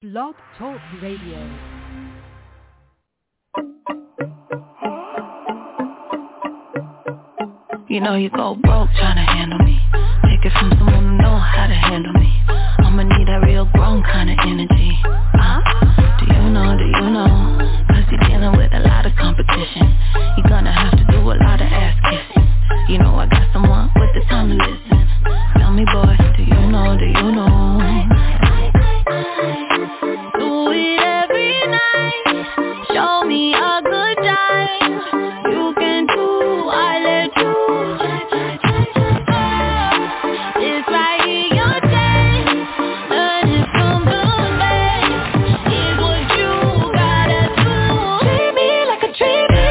Blog Talk Radio. You know you go broke trying to handle me. Take it from someone who know how to handle me. I'ma need that real grown kind of energy. Do you know? Cause you're dealing with a lot of competition. You're gonna have to do a lot of ass kissing. You know I got someone with the time to listen. Tell me boy, do you know? Do it every night. Show me a good time. You can do, I let you. It's right here, your day. Learn it from the best. Here's what you gotta do. Treat me like a treat me.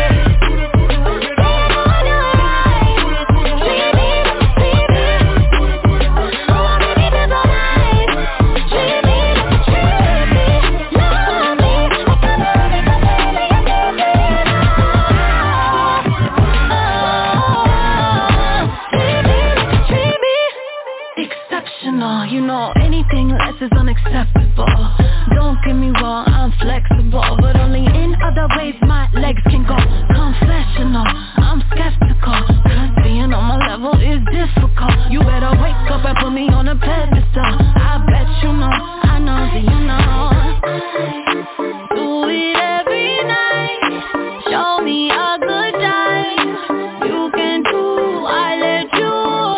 You know anything less is unacceptable. Don't get me wrong, I'm flexible, but only in other ways my legs can go. Confessional, I'm skeptical, cause being on my level is difficult. You better wake up and put me on a pedestal. I bet you know, I know that you know. Do it every night. Show me a good time. You can do, I let you.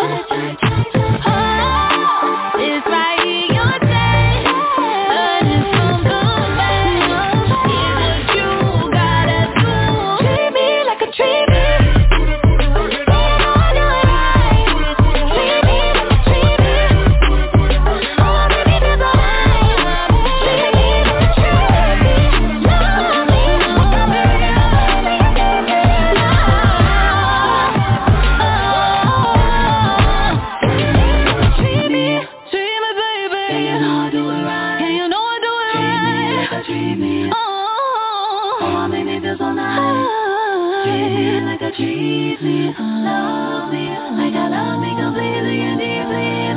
Treat me, love me, like I love me completely and deeply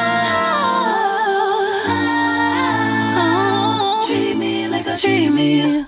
now. Treat me like I treat me.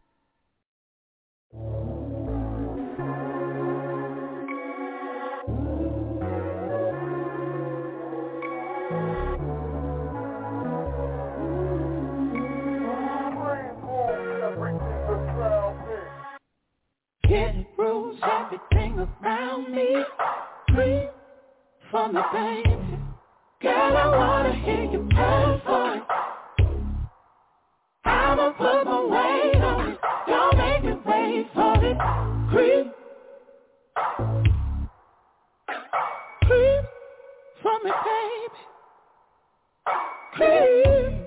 Getting bruised, everything around me. Breathe for me, baby. Girl, I wanna hear you pray for it. I'ma put my weight on it. Don't make me wait for it. Breathe for me, baby. Breathe.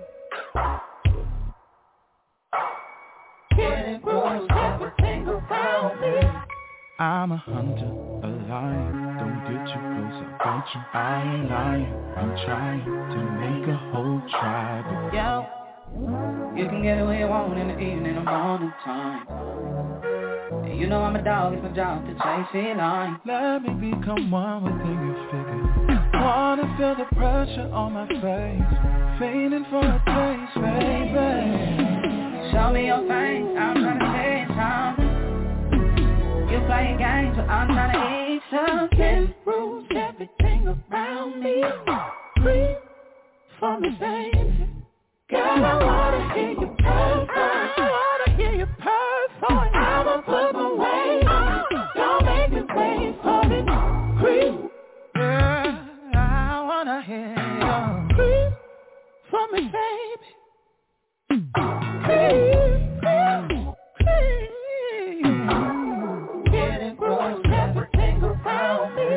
Getting bruised, everything around me. I'm a hunter, a lion. Don't get too close, I'll bite you. I ain't lying, I'm trying to make a whole tribe of you can get away you want in the evening or morning time. You know I'm a dog, it's my job to chase feline. Let me become one within your figure. Wanna feel the pressure on my face. Feeling for a taste, baby. Show me your face, I'm trying to say something. You play games, but I'm trying to eat something. Getting bruised, everything around me. Breathe for me, baby. Girl, I wanna hear you perform. I'ma put my weight on it. Don't make me wait for it. Breathe. Girl, I wanna hear you. Breathe for me, baby. Breathe. Getting bruised, everything around me.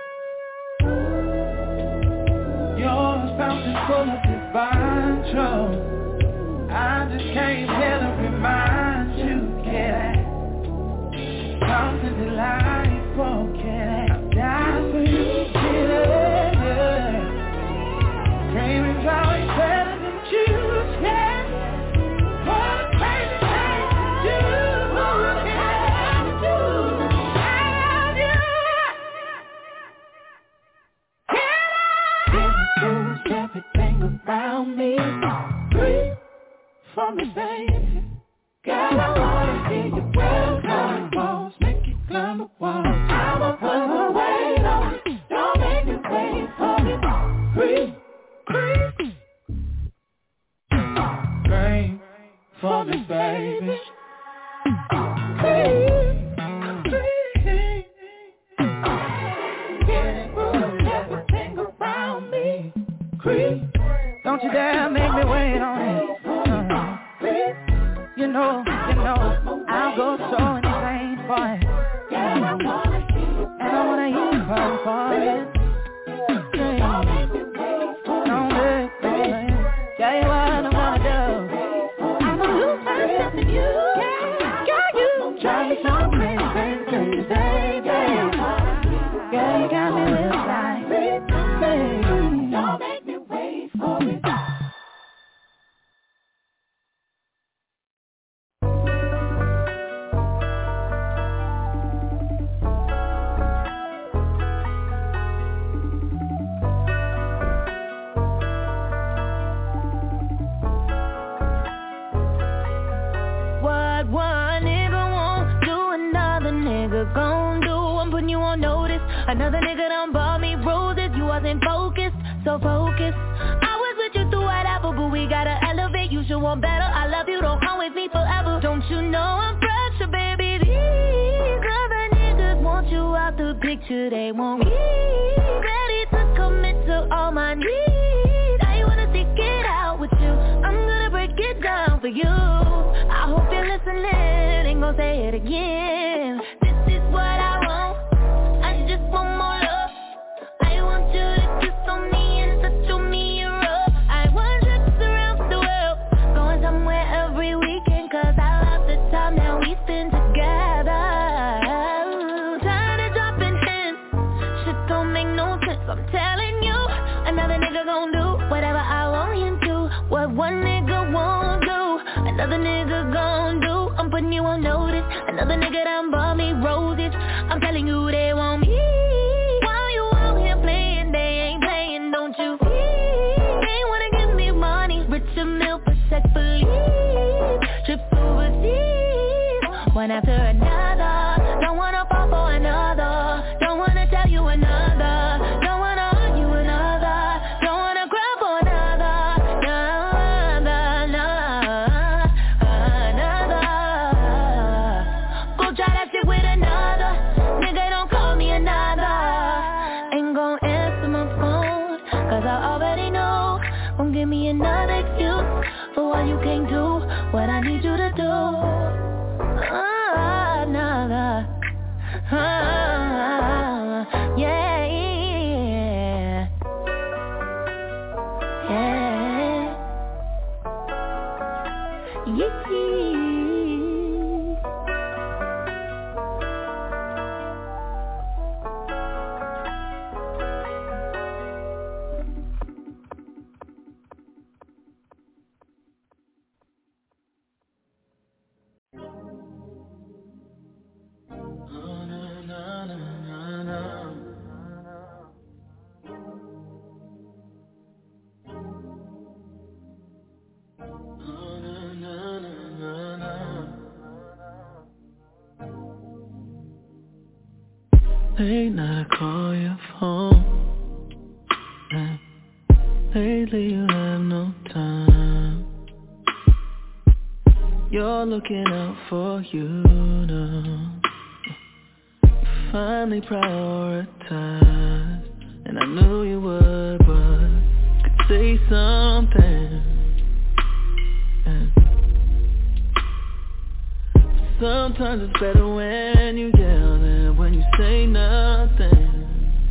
Your spouse is full of divine trouble. I just came here to remind you, kid. Something delightful, kid. I'll die for you, kid. Dreaming's always better than choose, yeah. What a crazy thing to do. What can I do? I love you. Getting bruised, everything around me. for me, baby. Girl, I wanna see you well done. Walls make you climb the wall. I'ma put my weight on it. Don't make me wait for me. Creep, creep. Scream for me, baby. Creep, creep. Getting good, everything around me. Creep. Don't you dare make me wait on it. You know, I'll go so insane for it. And I wanna hear you cry for it. Don't make me wait. Tell you what I'm gonna do. I'ma lose myself in you. Girl, you drive me so crazy, baby. Girl, you got me real like, baby. Don't make me wait for it. Another nigga done bought me roses, you wasn't focused, so focused. I was with you through whatever, but we gotta elevate, you should want better. I love you, don't come with me forever. Don't you know I'm pressure, baby? These other niggas want you out the picture, they want me ready to commit to all my needs. I wanna stick it out with you, I'm gonna break it down for you. I hope you're listening, ain't gon' say it again. This is what I want. Just one more love. I want you to kiss on me and touch on me and rub. I want trips around the world, going somewhere every weekend, cause I love the time that we spend together. Tired of dropping hints, shit don't make no sense. I'm telling you, another nigga gon' do whatever I want him to. What one nigga won't do, another nigga gon' do. I'm putting you on notice. Another nigga done bought me roses. I'm telling you they want me. While you out here playing, they ain't playing, don't you see? They wanna give me money, richer milk, respectfully. Trips overseas, one after another. Don't wanna fall for another. Don't wanna tell you another. Don't wanna argue another. Don't wanna cry for another. Go try that shit with another. Nigga, don't call me another. Ain't gon' answer my phone, cause I already know. Won't give me another excuse for why you can't do what I need you to do. Another. Yeah. Late night, I call your phone, and lately you have no time. You're looking out for you now. Finally prioritized, and I knew you would, but could say something. And sometimes it's better when you yell than when you say nothing.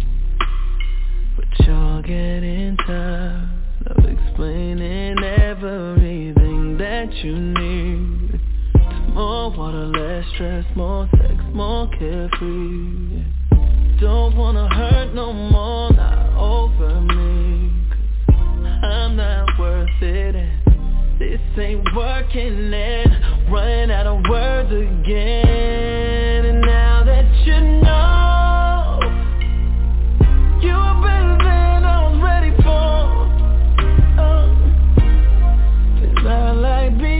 But you're getting tired of explaining everything that you need. It's more water, less stress, more sex, more carefree. Don't wanna hurt no more, not over me, 'cause I'm not worth it, and this ain't working, and running out of words again. And now that you know you are better than I was ready for, 'cause I like being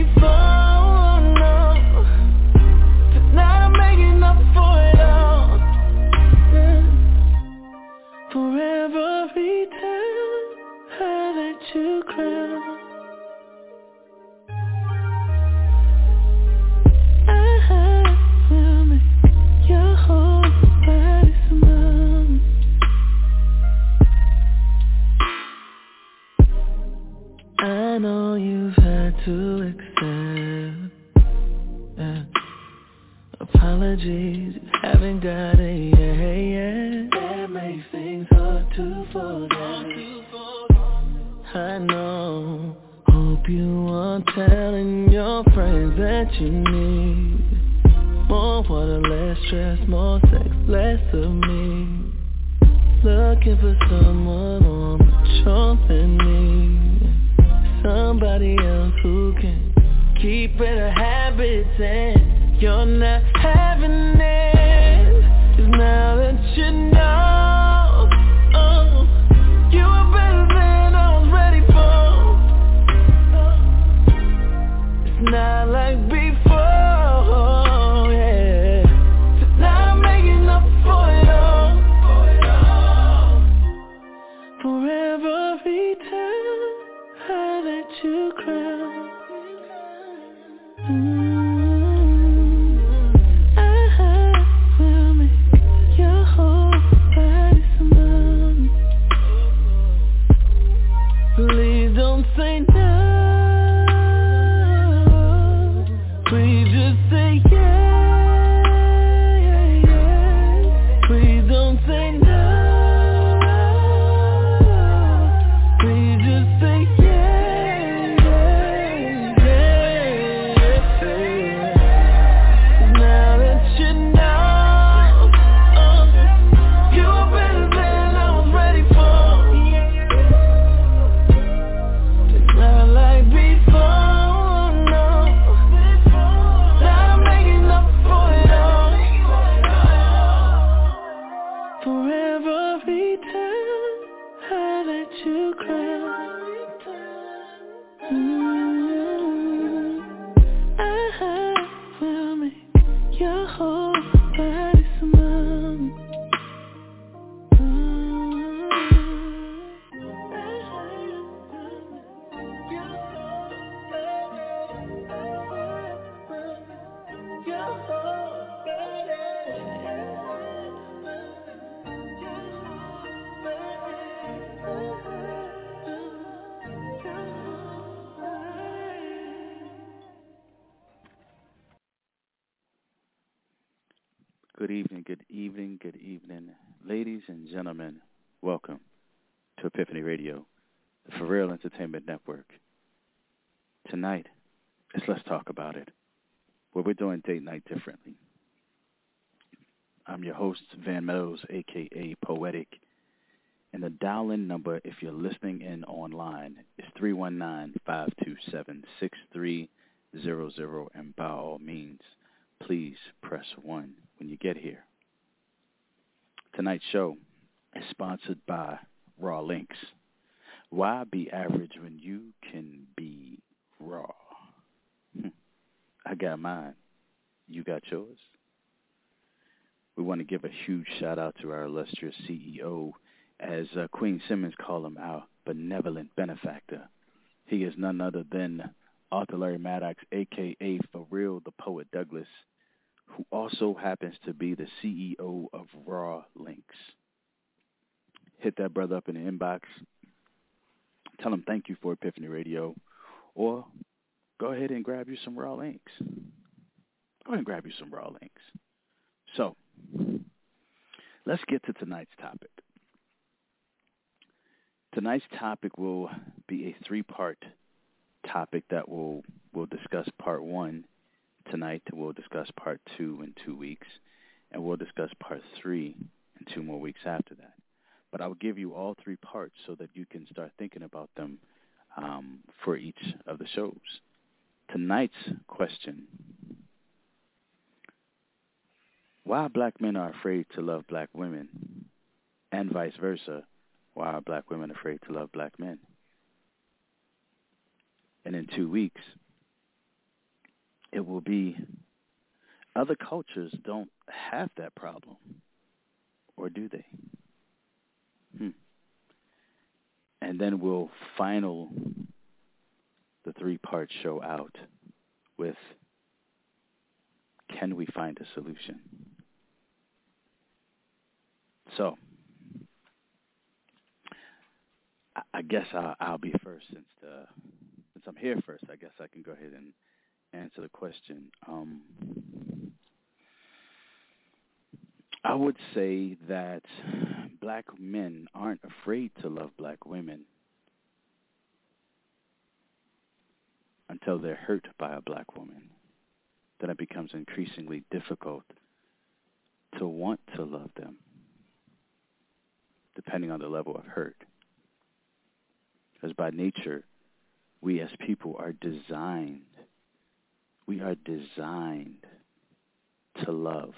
had to accept. Yeah. Apologies, you haven't got it yet. That makes things hard to forget. I know. Hope you are telling your friends that you need more water, less stress, more sex, less of me. Looking for someone more mature than me. Somebody else who can keep better habits and you're not having it. 'Cause now that you know, oh, you are better than I was ready for. It's not like before, yeah. Tonight I'm making up for it all. For every time I let you cry. I will make your whole body smile. Please don't say no. Please just say yes. Please don't say no. Please just say yes. Now that you know, you are better than I was ready for. It's not like before, no. Now I'm making up for it all. For every time I let you cry. I will make your whole body smile. Good evening, good evening, good evening. Ladies and gentlemen, welcome to Epiphany Radio, the For Real Entertainment Network. Tonight, let's talk about it, where we're doing date night differently. I'm your host, Van Meadows, a.k.a. Poetic, and the dial-in number, if you're listening in online, is 319-527-6300, and by all means, please press 1 when you get here. Tonight's show is sponsored by Raw Links. Why be average when you can be raw? I got mine. You got yours? We want to give a huge shout-out to our illustrious CEO, as Queen Simmons called him, our benevolent benefactor. He is none other than Arthur Larry Maddox, a.k.a. For Real, the Poet Douglas, who also happens to be the CEO of Raw Links. Hit that brother up in the inbox. Tell him thank you for Epiphany Radio. Or go ahead and grab you some Raw Links. Go ahead and grab you some Raw Links. So, let's get to tonight's topic. Tonight's topic will be a 3-part topic that we'll discuss part 1 tonight. We'll discuss part 2 in 2 weeks, and we'll discuss part 3 in 2 more weeks after that. But I'll give you all 3 parts so that you can start thinking about them for each of the shows. Tonight's question: why black men are afraid to love black women, and vice versa, why are black women afraid to love black men? And in 2 weeks, it will be other cultures don't have that problem, or do they? And then we'll final the 3-part show out with, can we find a solution? So, I guess I'll be first since since I'm here first, I guess I can go ahead and answer the question. I would say that black men aren't afraid to love black women until they're hurt by a black woman. Then it becomes increasingly difficult to want to love them, depending on the level of hurt. Because by nature, we as people are designed to love.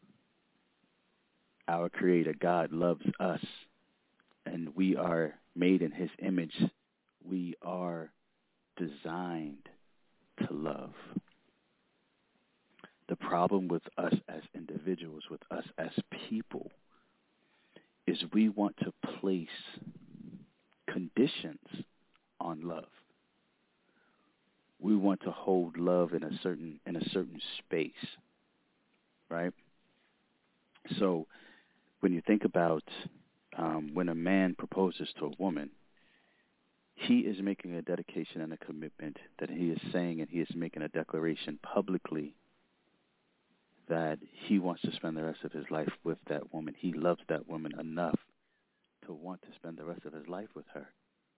Our Creator, God, loves us, and we are made in His image. We are designed to love. The problem with us as individuals, with us as people, is we want to place conditions on love. We want to hold love in a certain space, right? So when you think about when a man proposes to a woman, he is making a dedication and a commitment that he is saying, and he is making a declaration publicly that he wants to spend the rest of his life with that woman. He loves that woman enough to want to spend the rest of his life with her.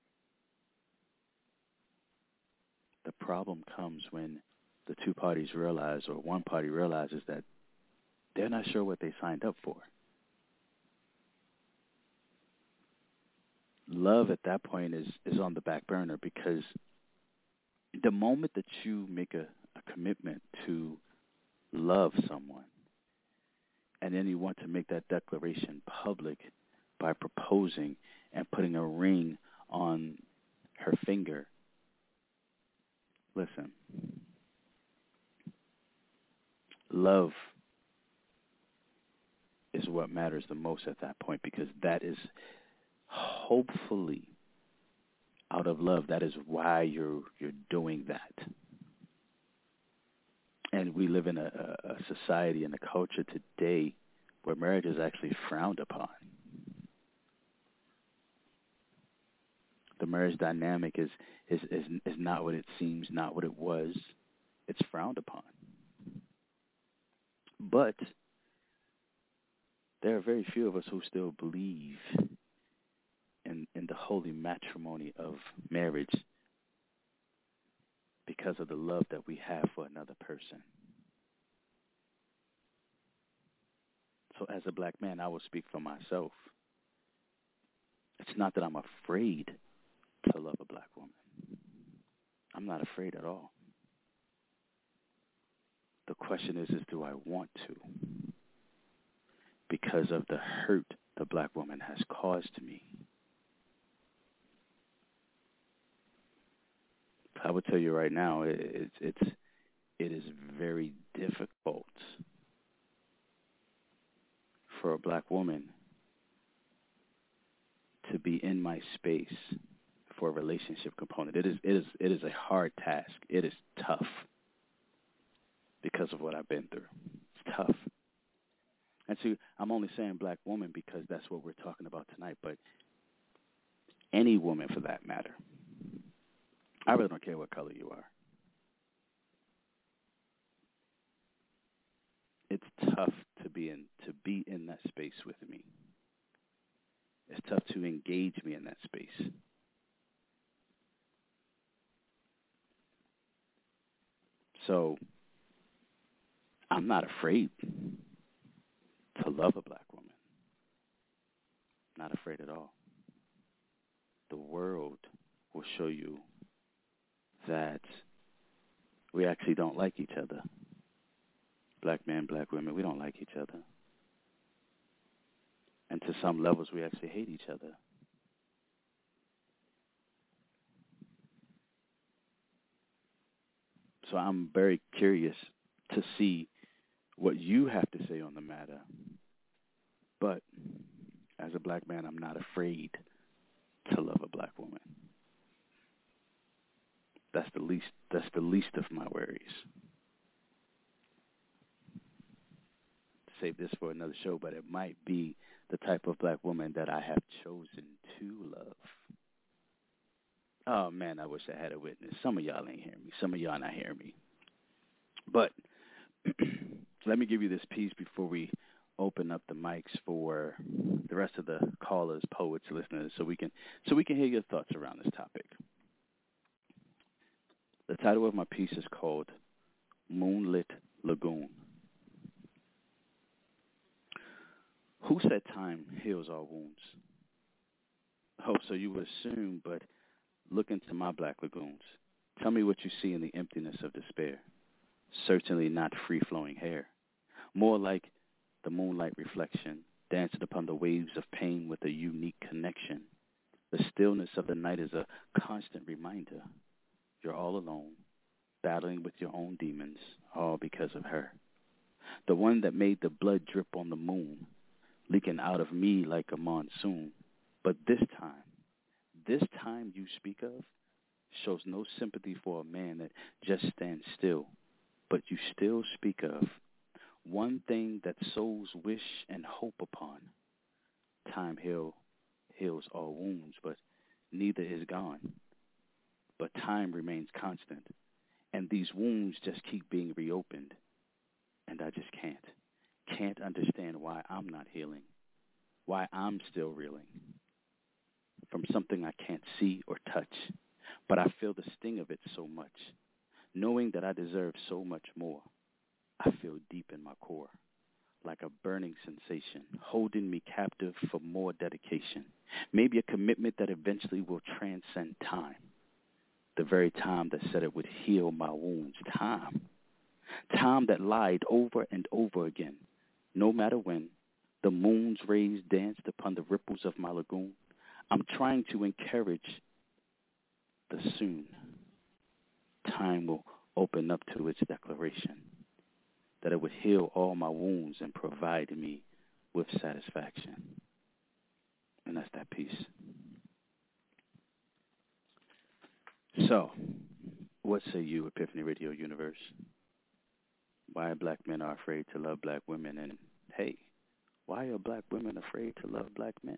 The problem comes when the two parties realize, or one party realizes, that they're not sure what they signed up for. Love at that point is on the back burner, because the moment that you make a commitment to love someone, and then you want to make that declaration public by proposing and putting a ring on her finger, listen, love is what matters the most at that point, because that is hopefully out of love. That is why you're doing that. And we live in a society and a culture today where marriage is actually frowned upon. The marriage dynamic is not what it seems, not what it was. It's frowned upon. But there are very few of us who still believe in the holy matrimony of marriage because of the love that we have for another person. So as a black man, I will speak for myself. It's not that I'm afraid to love a black woman. I'm not afraid at all. The question is do I want to? Because of the hurt the black woman has caused me. I would tell you right now, it is very difficult for a black woman to be in my space for a relationship component. It is a hard task. It is tough because of what I've been through. It's tough. And see, I'm only saying black woman because that's what we're talking about tonight, but any woman for that matter. I really don't care what color you are. It's tough to be in that space with me. It's tough to engage me in that space. So I'm not afraid to love a black woman. Not afraid at all. The world will show you that we actually don't like each other. Black men, black women, we don't like each other. And to some levels, we actually hate each other. So I'm very curious to see what you have to say on the matter. But as a black man, I'm not afraid to love a black woman. That's the least of my worries. Save this for another show, but it might be the type of black woman that I have chosen to love. Oh, man, I wish I had a witness. Some of y'all ain't hearing me. Some of y'all not hearing me. But let me give you this piece before we open up the mics for the rest of the callers, poets, listeners, so we can hear your thoughts around this topic. The title of my piece is called Moonlit Lagoon. Who said time heals all wounds? Oh, so you would assume, but look into my black lagoons. Tell me what you see in the emptiness of despair. Certainly not free-flowing hair. More like the moonlight reflection, dancing upon the waves of pain with a unique connection. The stillness of the night is a constant reminder. You're all alone, battling with your own demons, all because of her. The one that made the blood drip on the moon, leaking out of me like a monsoon. But this time you speak of, shows no sympathy for a man that just stands still. But you still speak of one thing that souls wish and hope upon. Time heals all wounds, but neither is gone. But time remains constant, and these wounds just keep being reopened. And I just can't understand why I'm not healing, why I'm still reeling from something I can't see or touch, but I feel the sting of it so much, knowing that I deserve so much more. I feel deep in my core, like a burning sensation, holding me captive for more dedication, maybe a commitment that eventually will transcend time, the very time that said it would heal my wounds, time that lied over and over again, no matter when, the moon's rays danced upon the ripples of my lagoon. I'm trying to encourage the soon. Time will open up to its declaration that it would heal all my wounds and provide me with satisfaction. And that's that piece. So, what say you, Epiphany Radio Universe? Why black men are afraid to love black women, and hey, why are black women afraid to love black men?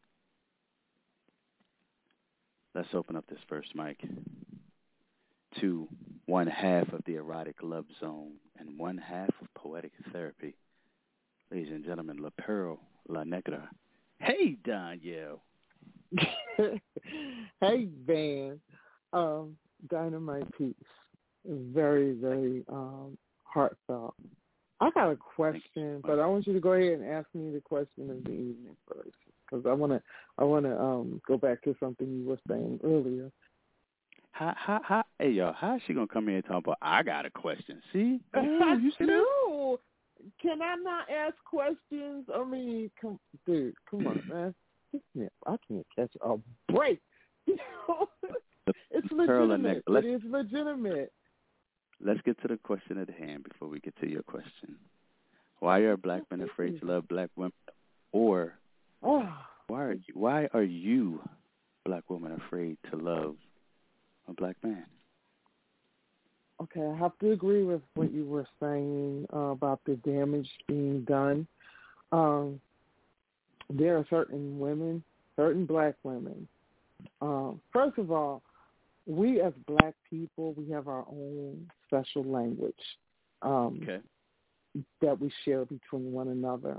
Let's open up this first mic to one half of the erotic love zone and one half of poetic therapy. Ladies and gentlemen, La Pearl La Negra. Hey, Danielle. Hey, Van. Dynamite piece. Very, very heartfelt. I got a question, but I want you to go ahead and ask me the question of the evening first, because I want to go back to something you were saying earlier. Hey, y'all, how is she going to come here and talk about, I got a question? See? You see that? Can I not ask questions? I mean, come on, man. I can't catch a break. It's legitimate. It is legitimate. Let's get to the question at hand before we get to your question. Why are black men afraid to love black women? Or why are you, black woman, afraid to love a black man? Okay, I have to agree with what you were saying about the damage being done. There are certain women, certain black women. First of all, we as black people, we have our own special language that we share between one another.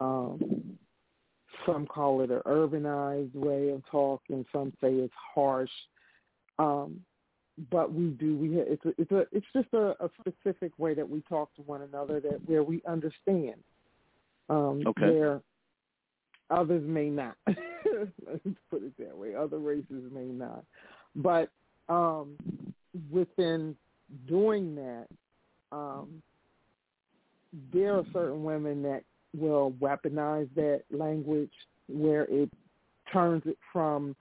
Some call it an urbanized way of talking. Some say it's harsh. But we do. It's just a specific way that we talk to one another where we understand. Where others may not. Let's put it that way. Other races may not. But within doing that, there are certain women that will weaponize that language where it turns it from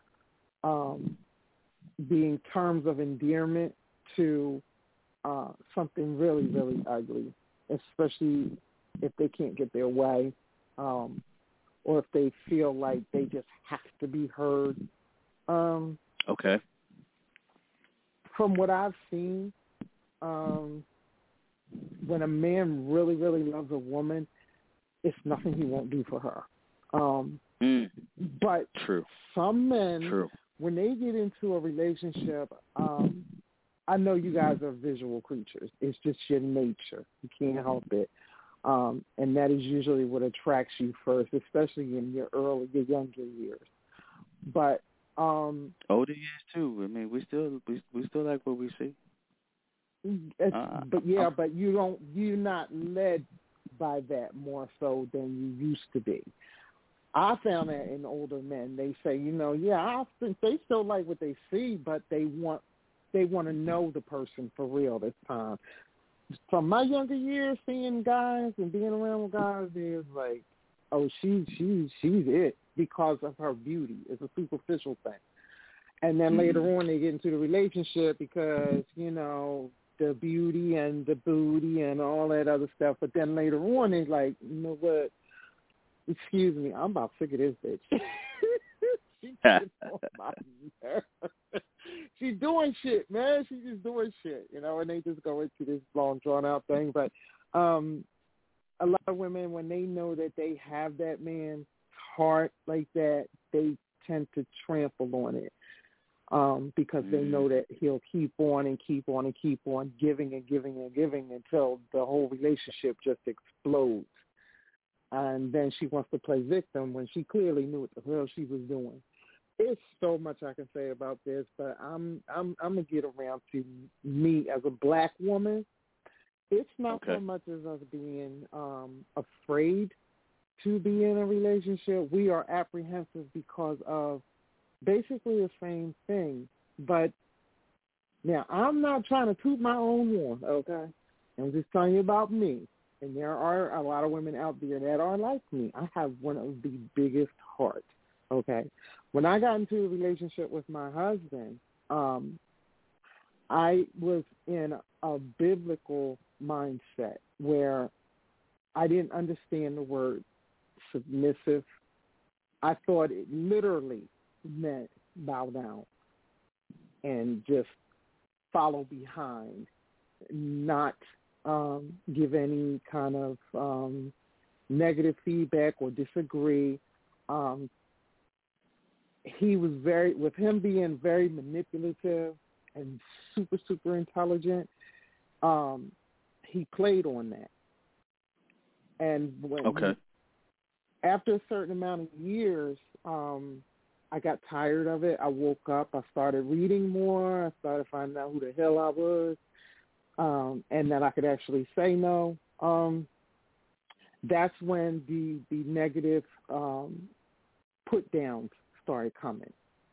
being terms of endearment to something really, really ugly, especially if they can't get their way or if they feel like they just have to be heard. Okay. From what I've seen, when a man really, really loves a woman, it's nothing he won't do for her. But True. some men when they get into a relationship, I know you guys are visual creatures. It's just your nature. You can't help it. And that is usually what attracts you first, especially in your younger years. But older years too. I mean, we still like what we see. But you're not led by that more so than you used to be. I found that in older men, they say, I think they still like what they see, but they want to know the person for real this time. From my younger years, seeing guys and being around with guys, it's like, oh, she's it because of her beauty. It's a superficial thing. And then later on, they get into the relationship because, the beauty and the booty and all that other stuff. But then later on, they're like, you know what? Excuse me, I'm about sick of this bitch. She's getting on my nerves. She's doing shit, man. She's just doing shit, and they just go into this long, drawn-out thing. But a lot of women, when they know that they have that man's heart like that, they tend to trample on it because they know that he'll keep on and keep on and keep on giving and giving and giving until the whole relationship just explodes. And then she wants to play victim when she clearly knew what the hell she was doing. There's so much I can say about this, but I'm gonna get around to me as a black woman. It's not so much as us being afraid to be in a relationship. We are apprehensive because of basically the same thing. But now I'm not trying to toot my own horn, okay? I'm just telling you about me. And there are a lot of women out there that are like me. I have one of the biggest hearts, okay? When I got into a relationship with my husband, I was in a biblical mindset where I didn't understand the word submissive. I thought it literally meant bow down and just follow behind, not give any kind of negative feedback or disagree. He was with him being very manipulative and super, super intelligent, he played on that. And after a certain amount of years, I got tired of it. I woke up. I started reading more. I started finding out who the hell I was, and that I could actually say no. That's when the negative put downs started coming.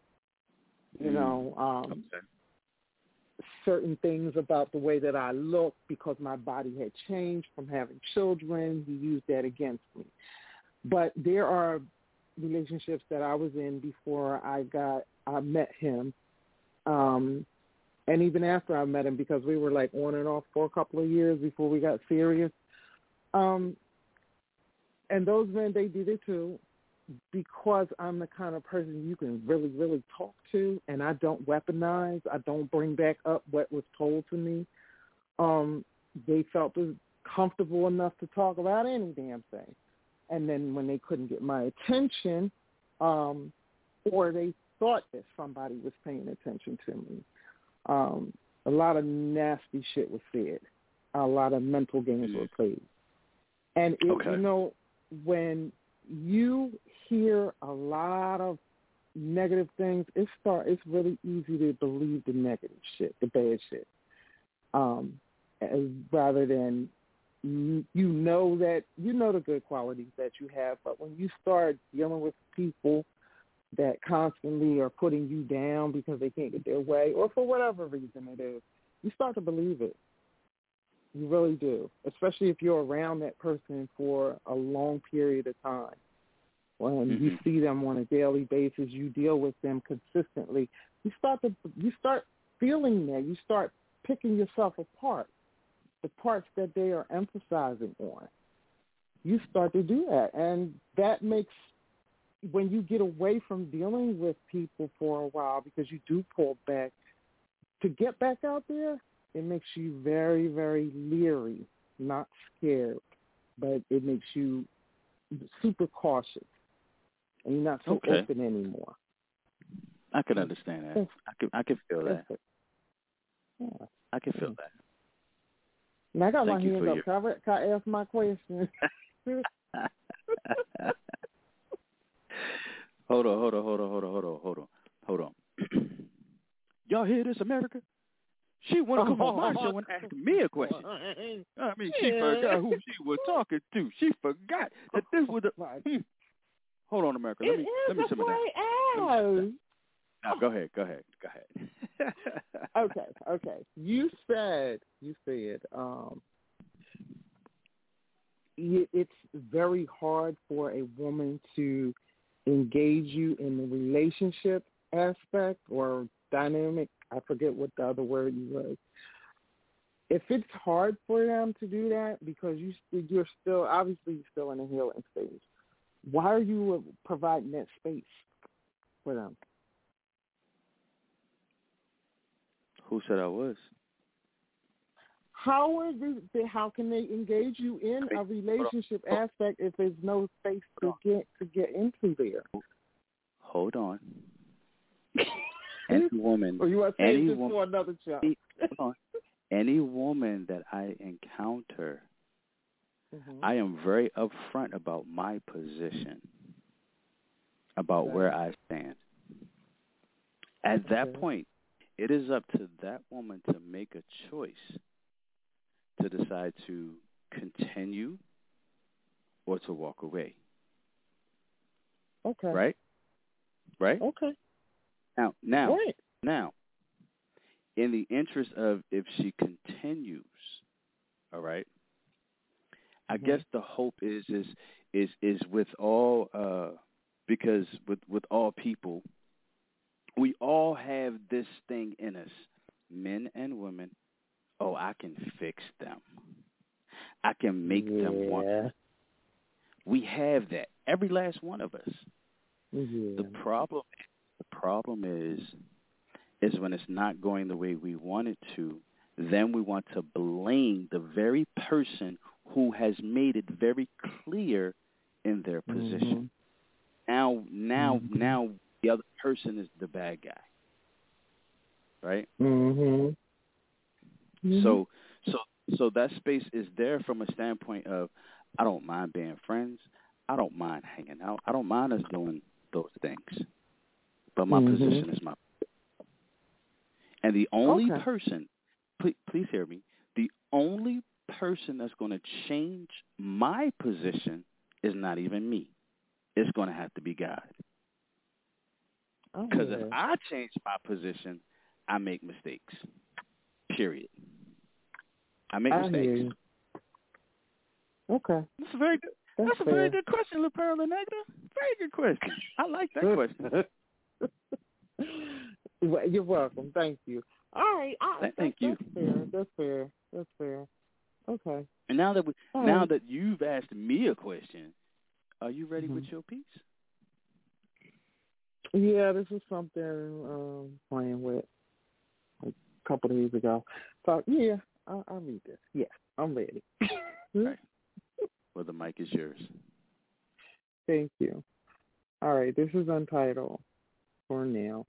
Certain things about the way that I looked because my body had changed from having children. He used that against me. But there are relationships that I was in before I met him, and even after I met him, because we were like on and off for a couple of years before we got serious. And those men, they did it too, because I'm the kind of person you can really, really talk to, and I don't weaponize. I don't bring back up what was told to me. They felt comfortable enough to talk about any damn thing. And then when they couldn't get my attention, or they thought that somebody was paying attention to me, a lot of nasty shit was said. A lot of mental games were played. And, when you hear a lot of negative things, it's really easy to believe the negative shit, the bad shit, rather than the good qualities that you have. But when you start dealing with people that constantly are putting you down because they can't get their way, or for whatever reason it is, you start to believe it. You really do, especially if you're around that person for a long period of time. When you see them on a daily basis, you deal with them consistently, you start feeling that. You start picking yourself apart, the parts that they are emphasizing on. You start to do that, and that makes, when you get away from dealing with people for a while because you do pull back, to get back out there, it makes you very, very leery, not scared, but it makes you super cautious, and you're not so open anymore. I can understand that. I can feel that. Yeah. I can feel that. Now I got Thank my you hands for up. Can I ask my question? Hold on. Y'all hear this, America? She want to come on my show and ask me a question. I mean, she forgot who she was talking to. She forgot that this was a... Hold on, America. Let me simmer down. No, go ahead. Okay. You said it's very hard for a woman to engage you in the relationship aspect or dynamic. I forget what the other word was. If it's hard for them to do that because you're still in a healing stage, why are you providing that space for them? Who said I was? How can they engage you in a relationship aspect if there's no space to get into there? Hold on. Any woman, or you want to say this for another show? Any woman that I encounter, I am very upfront about my position, about where I stand. At that point, it is up to that woman to make a choice to decide to continue or to walk away. Okay. Right? Okay. Now, in the interest of if she continues, all right, I guess the hope is with all because with all people, we all have this thing in us, men and women. Oh, I can fix them. I can make them want. We have that. Every last one of us. Yeah. The problem is when it's not going the way we want it to, then we want to blame the very person who has made it very clear in their position. Now the other person is the bad guy. Right? So that space is there from a standpoint of I don't mind being friends. I don't mind hanging out. I don't mind us doing those things. But my position is my position. And the only person, please hear me, the only person that's going to change my position is not even me. It's going to have to be God. Because if I change my position, I make mistakes. Period. I make mistakes. Okay. That's a very good. That's a very good question, La Perla Negra. Very good question. I like that question. You're welcome. Thank you. All right. Thank you. That's fair. Okay. And now that you've asked me a question, are you ready with your piece? Yeah, this is something playing with a couple of days ago. So yeah, I'll read this. Yeah, I'm ready. Right. Well, the mic is yours. Thank you. All right, this is untitled for now.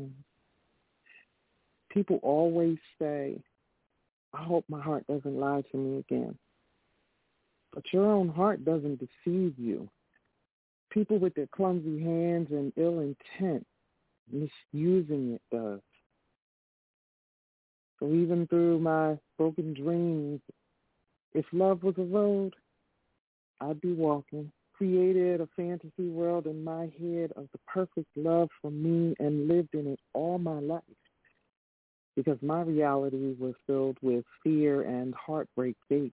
People always say, I hope my heart doesn't lie to me again. But your own heart doesn't deceive you. People with their clumsy hands and ill intent, misusing it does. So even through my broken dreams, if love was a road, I'd be walking. Created a fantasy world in my head of the perfect love for me and lived in it all my life. Because my reality was filled with fear and heartbreak based.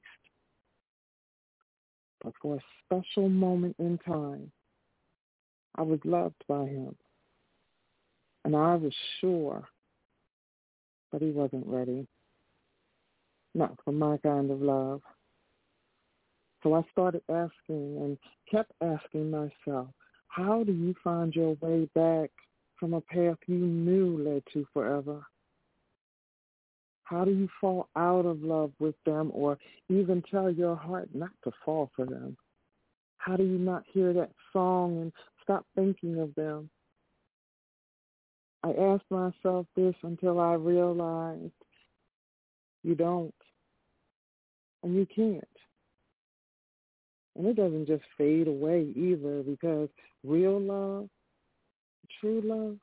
But for a special moment in time, I was loved by him. And I was sure, but he wasn't ready. Not for my kind of love. So I started asking and kept asking myself, how do you find your way back from a path you knew led to forever? How do you fall out of love with them or even tell your heart not to fall for them? How do you not hear that song and stop thinking of them? I asked myself this until I realized you don't, and you can't. And it doesn't just fade away either, because real love, true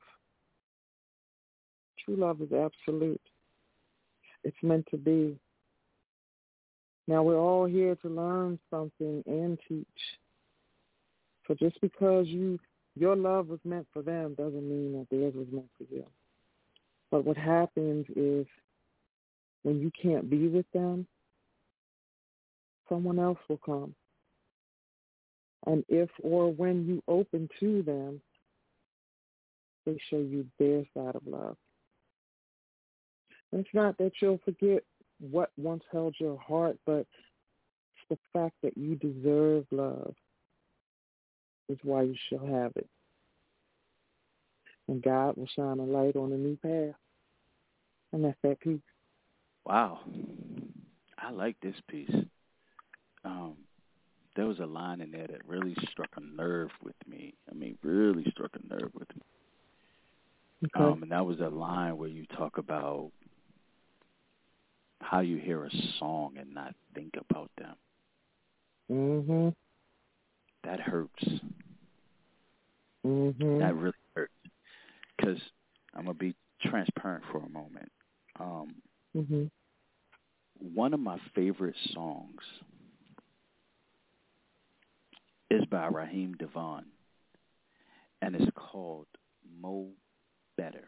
love is absolute. It's meant to be. Now, we're all here to learn something and teach. So just because your love was meant for them doesn't mean that theirs was meant for you. But what happens is when you can't be with them, someone else will come. And if or when you open to them, they show you their side of love. And it's not that you'll forget what once held your heart, but it's the fact that you deserve love is why you shall have it. And God will shine a light on a new path. And that's that piece. Wow. I like this piece. There was a line in there that really struck a nerve with me. I mean, really struck a nerve with me. Okay. And that was a line where you talk about how you hear a song and not think about them. Mm-hmm. That hurts. Mm-hmm. That really hurts. Because I'm going to be transparent for a moment. Mm-hmm. One of my favorite songs is by Raheem DeVaughn, and it's called Mo Better.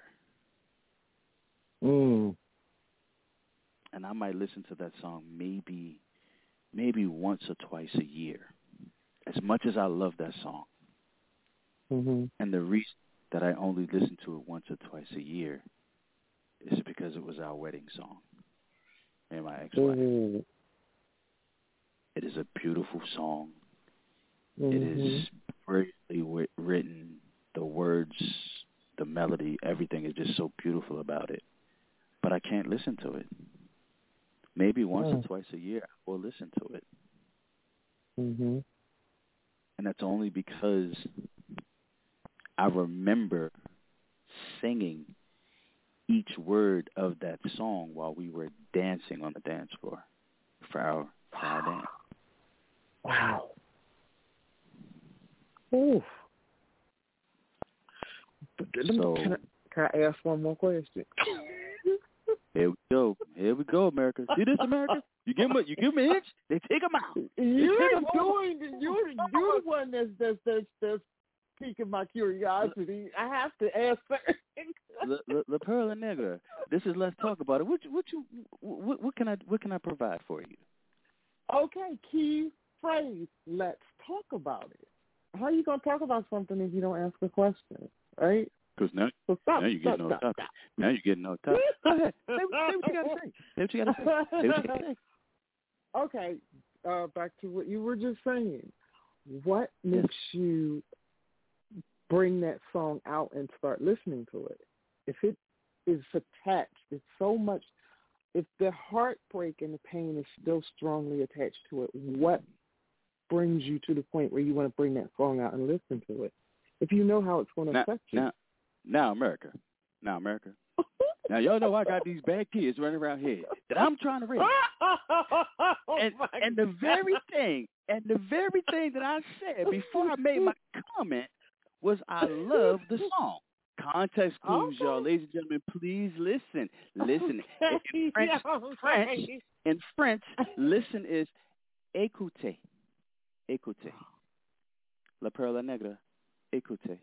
Mm. And I might listen to that song maybe once or twice a year, as much as I love that song. Mm-hmm. And the reason that I only listen to it once or twice a year is because it was our wedding song and my ex-wife. Mm-hmm. It is a beautiful song. Mm-hmm. It is brilliantly written. The words, the melody, everything is just so beautiful about it. But I can't listen to it. Maybe once or twice a year I will listen to it. Mm-hmm. And that's only because I remember singing each word of that song while we were dancing on the dance floor for our dance. Wow. Oof. So, can I ask one more question? Here we go, America. See this, America? You give them a inch, they take them out. You're the one that's piquing my curiosity. I have to ask La Perla Negra. This is Let's Talk About It. What can I provide for you? Okay, key phrase. Let's talk about it. How are you gonna talk about something if you don't ask a question, right? Because now you're getting on topic. Now you're getting on topic. Go ahead. Say what you gotta say. Say what you gotta say. Okay, back to what you were just saying. What makes you bring that song out and start listening to it? If it is attached, it's so much. If the heartbreak and the pain is still strongly attached to it, what brings you to the point where you want to bring that song out and listen to it? If you know how it's going to affect you. Now, America. Now, y'all know I got these bad kids running around here that I'm trying to raise. And the very thing that I said before I made my comment was I love the song. Context clues, y'all. Ladies and gentlemen, please listen. Listen. In French, listen is écoutez. Écoutez. La Perla Negra. Écoutez.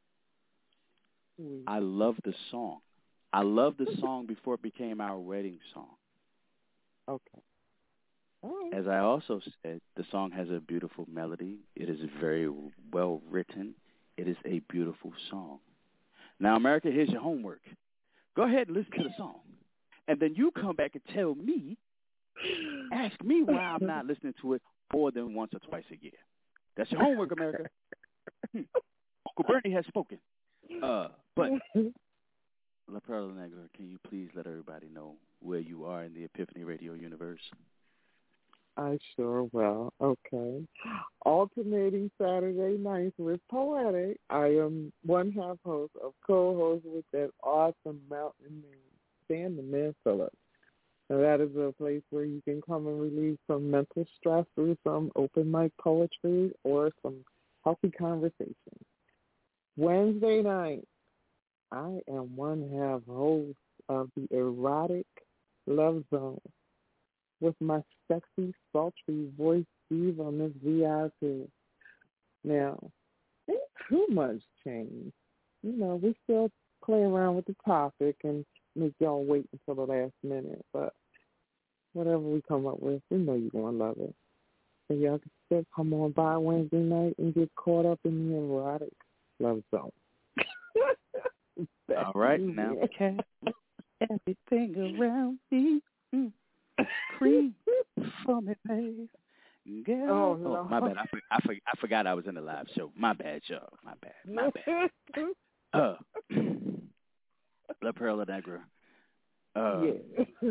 I love the song. I love the song before it became our wedding song. Okay. All right. As I also said, the song has a beautiful melody. It is very well written. It is a beautiful song. Now, America, here's your homework. Go ahead and listen to the song. And then you come back and tell me, ask me why I'm not listening to it more than once or twice a year. That's your homework, America. Uncle Bernie has spoken. But, La Perla Negra, can you please let everybody know where you are in the Epiphany Radio universe? I sure will. Okay. Alternating Saturday nights with Poetic. I am one half host of co-host with that awesome mountain man, Stan the Man Phillips. And that is a place where you can come and relieve some mental stress through some open mic poetry or some healthy conversation. Wednesday night, I am one half host of the Erotic Love Zone with my sexy, sultry voice Steve on this VIP. Now, ain't too much change. You know, we still play around with the topic and make y'all wait until the last minute, but whatever we come up with, we know you're going to love it. So y'all can still come on by Wednesday night and get caught up in the Erotic Love Zone. All right, now, cat, everything around me, cream for me, babe. Girl. Oh, no. My bad. I forgot I was in the live show. My bad, y'all. My bad. La Perla Negra. Yeah.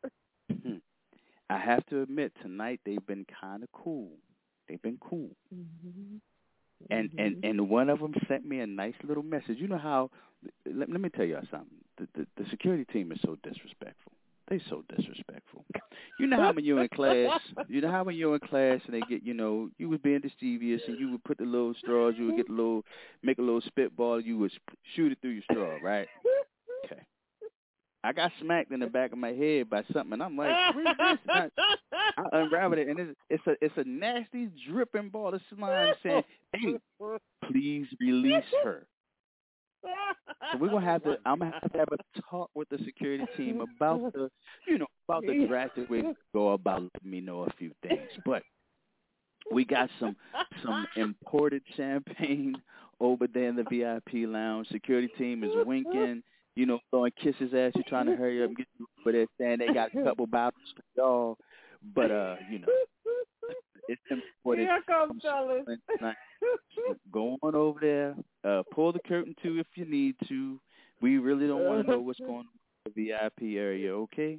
I have to admit, tonight they've been kind of cool. They've been cool. Mm-hmm. And one of them sent me a nice little message. You know how? Let me tell y'all something. The security team is so disrespectful. They so disrespectful. You know how when you're in class, and they get, you was being mischievous and you would put the little straws, you would make a little spitball, you would shoot it through your straw, right? Okay. I got smacked in the back of my head by something, and I'm like, what is this? I unraveled it, and it's a nasty dripping ball of slime saying, hey, please release her. So I'm gonna have to have a talk with the security team about the drastic way to go about letting me know a few things. But we got some imported champagne over there in the VIP lounge. Security team is winking, throwing kisses at you, trying to hurry up and get you over there, saying they got a couple bottles for y'all. But it's important. Here comes fellas. Go on over there. Pull the curtain too if you need to. We really don't want to know what's going on in the VIP area, okay?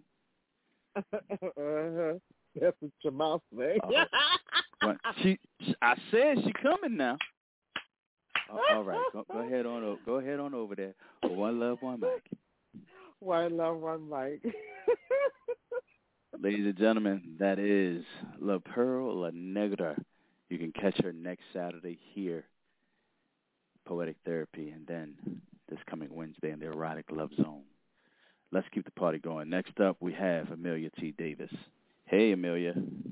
That's what your mouth say. I said she coming now. All right, go ahead on over there. One love, one mic. One love, one mic. Ladies and gentlemen, that is La Perla Negra. You can catch her next Saturday here, Poetic Therapy, and then this coming Wednesday in the Erotic Love Zone. Let's keep the party going. Next up, we have Amelia T. Davis. Hey, Amelia.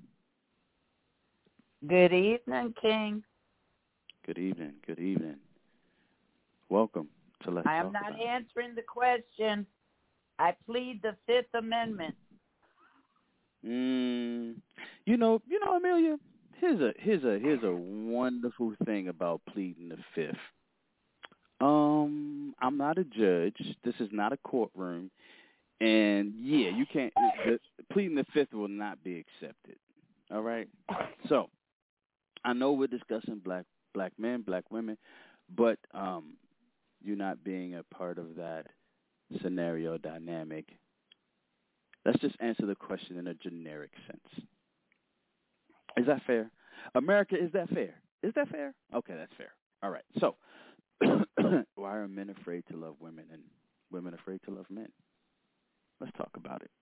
Good evening, King. Good evening. Welcome to Let's Talk I am not answering the question. I plead the Fifth Amendment. Amelia, here's a wonderful thing about pleading the Fifth. I'm not a judge. This is not a courtroom, and yeah, you can't. Pleading the Fifth will not be accepted. All right. So, I know we're discussing black men, black women, but you not being a part of that scenario dynamic. Let's just answer the question in a generic sense. Is that fair? America, is that fair? Is that fair? Okay, that's fair. All right. So, why are men afraid to love women and women afraid to love men? Let's talk about it.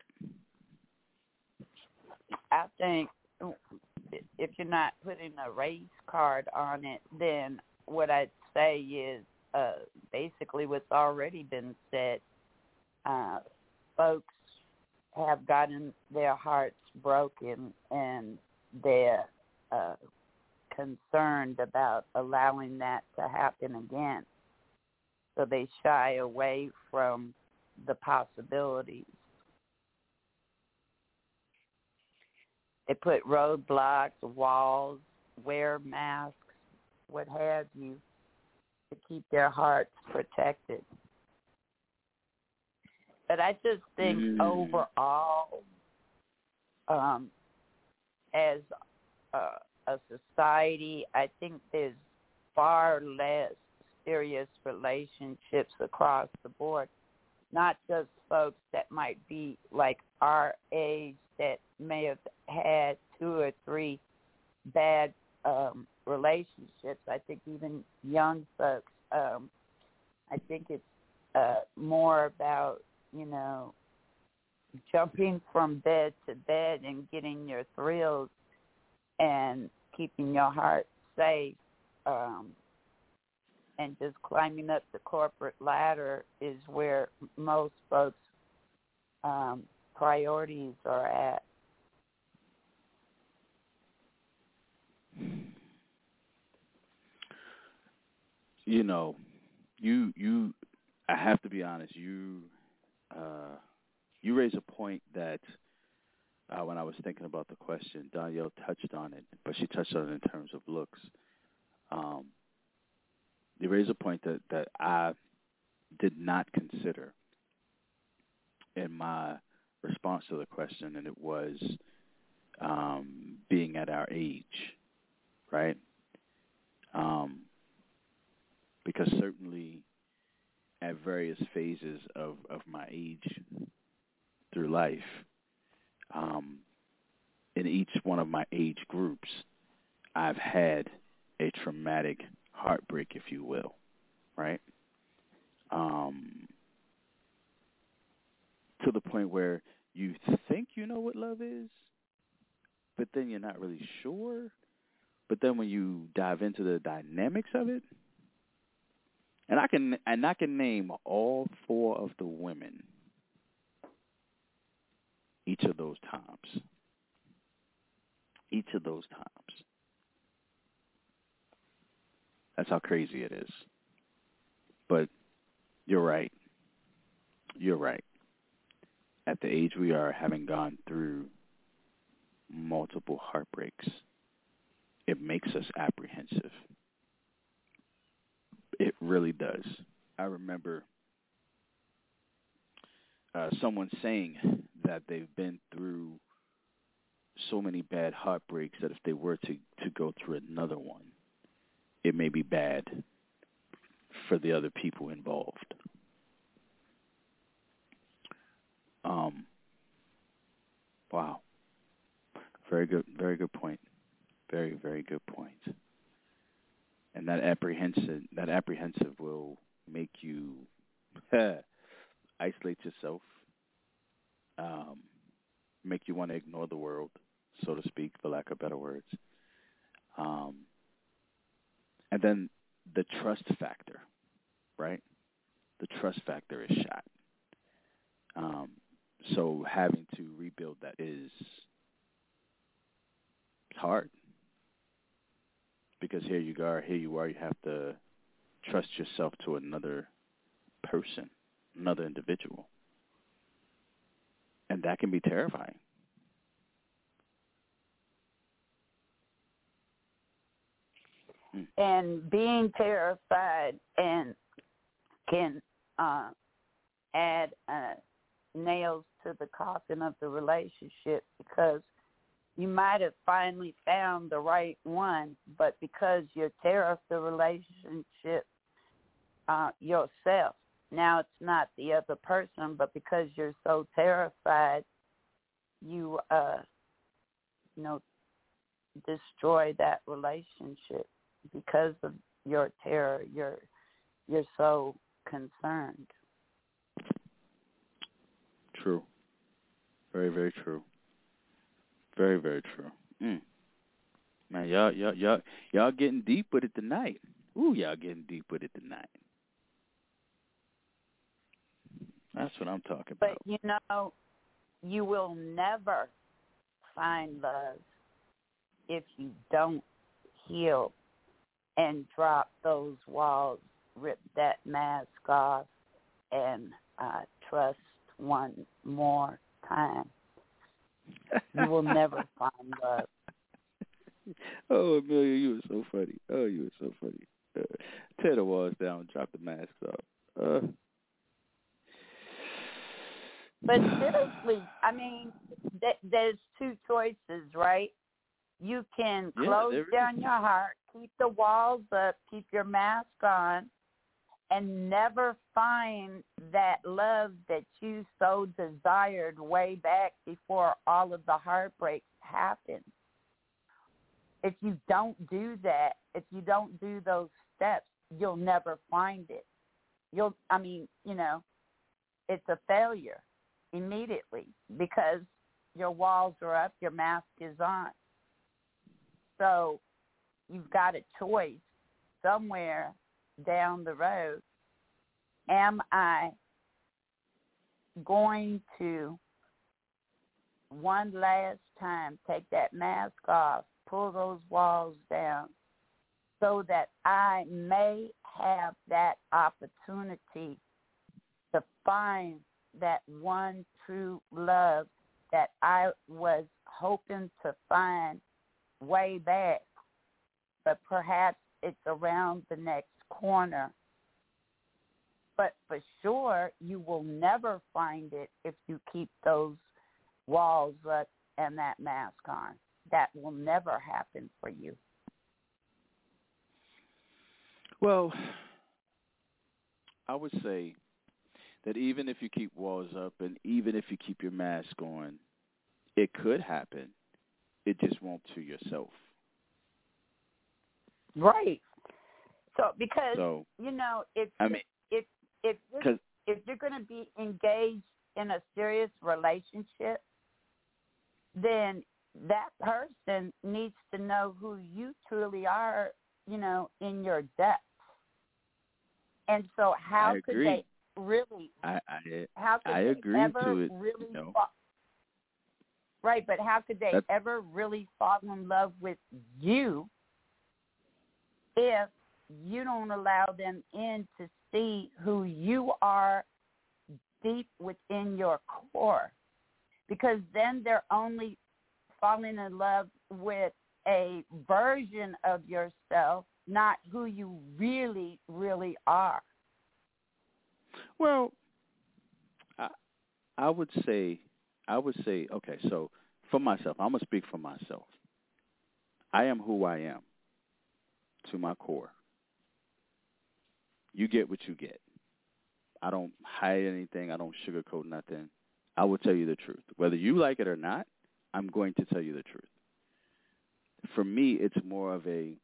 I think if you're not putting a race card on it, then what I'd say is basically what's already been said. Folks have gotten their hearts broken and they're concerned about allowing that to happen again. So they shy away from the possibilities. They put roadblocks, walls, wear masks, what have you, to keep their hearts protected. But I just think overall, as a society, I think there's far less serious relationships across the board. Not just folks that might be like our age that may have had 2 or 3 bad relationships. I think even young folks, I think it's more about, jumping from bed to bed and getting your thrills and keeping your heart safe, and just climbing up the corporate ladder is where most folks' priorities are at. I have to be honest, you raise a point that when I was thinking about the question, Danielle touched on it, but she touched on it in terms of looks. You raise a point that I did not consider in my response to the question, and it was being at our age, right? Because certainly at various phases of my age through life, in each one of my age groups, I've had a traumatic heartbreak, if you will, right? To the point where you think you know what love is, but then you're not really sure. But then when you dive into the dynamics of it, and I can name all 4 of the women each of those times. Each of those times. That's how crazy it is. But you're right. You're right. At the age we are, having gone through multiple heartbreaks, it makes us apprehensive. It really does. I remember someone saying that they've been through so many bad heartbreaks that if they were to go through another one, it may be bad for the other people involved. Wow. Very good point. Very, very good point. And that apprehensive will make you isolate yourself, make you want to ignore the world, so to speak, for lack of better words. And then the trust factor, right? The trust factor is shot. So having to rebuild that is hard. Because here you are, you have to trust yourself to another person, another individual. And that can be terrifying. And being terrified and can add nails to the coffin of the relationship, because you might have finally found the right one, but because you're terrified of the relationship yourself, now it's not the other person, but because you're so terrified, you destroy that relationship because of your terror. You're so concerned. True. Very, very true. Very, very true. Man, y'all getting deep with it tonight. Ooh, y'all getting deep with it tonight. That's what I'm talking about. But you will never find love if you don't heal and drop those walls, rip that mask off, and trust one more time. You will never find love. Oh, Amelia, you were so funny. Oh, you were so funny. Tear the walls down, drop the masks off. But seriously, I mean, there's 2 choices, right? You can close down your heart, keep the walls up, keep your mask on, and never find that love that you so desired way back before all of the heartbreaks happened. If you don't do that, if you don't do those steps, you'll never find it. It's a failure immediately because your walls are up, your mask is on. So you've got a choice somewhere down the road. Am I going to one last time take that mask off, pull those walls down so that I may have that opportunity to find that one true love that I was hoping to find way back, but perhaps it's around the next corner. But for sure, you will never find it if you keep those walls up and that mask on. That will never happen for you. Well, I would say that even if you keep walls up and even if you keep your mask on, it could happen. It just won't to yourself. Right. So because if you're going to be engaged in a serious relationship, then that person needs to know who you truly are, in your depths. And so how could they really how could they ever really right, but how could they ever really fall in love with you if you don't allow them in to see who you are deep within your core? Because then they're only falling in love with a version of yourself, not who you really, really are. Well, I would say, okay, so for myself, I'm going to speak for myself. I am who I am to my core. You get what you get. I don't hide anything. I don't sugarcoat nothing. I will tell you the truth. Whether you like it or not, I'm going to tell you the truth. For me, it's more of I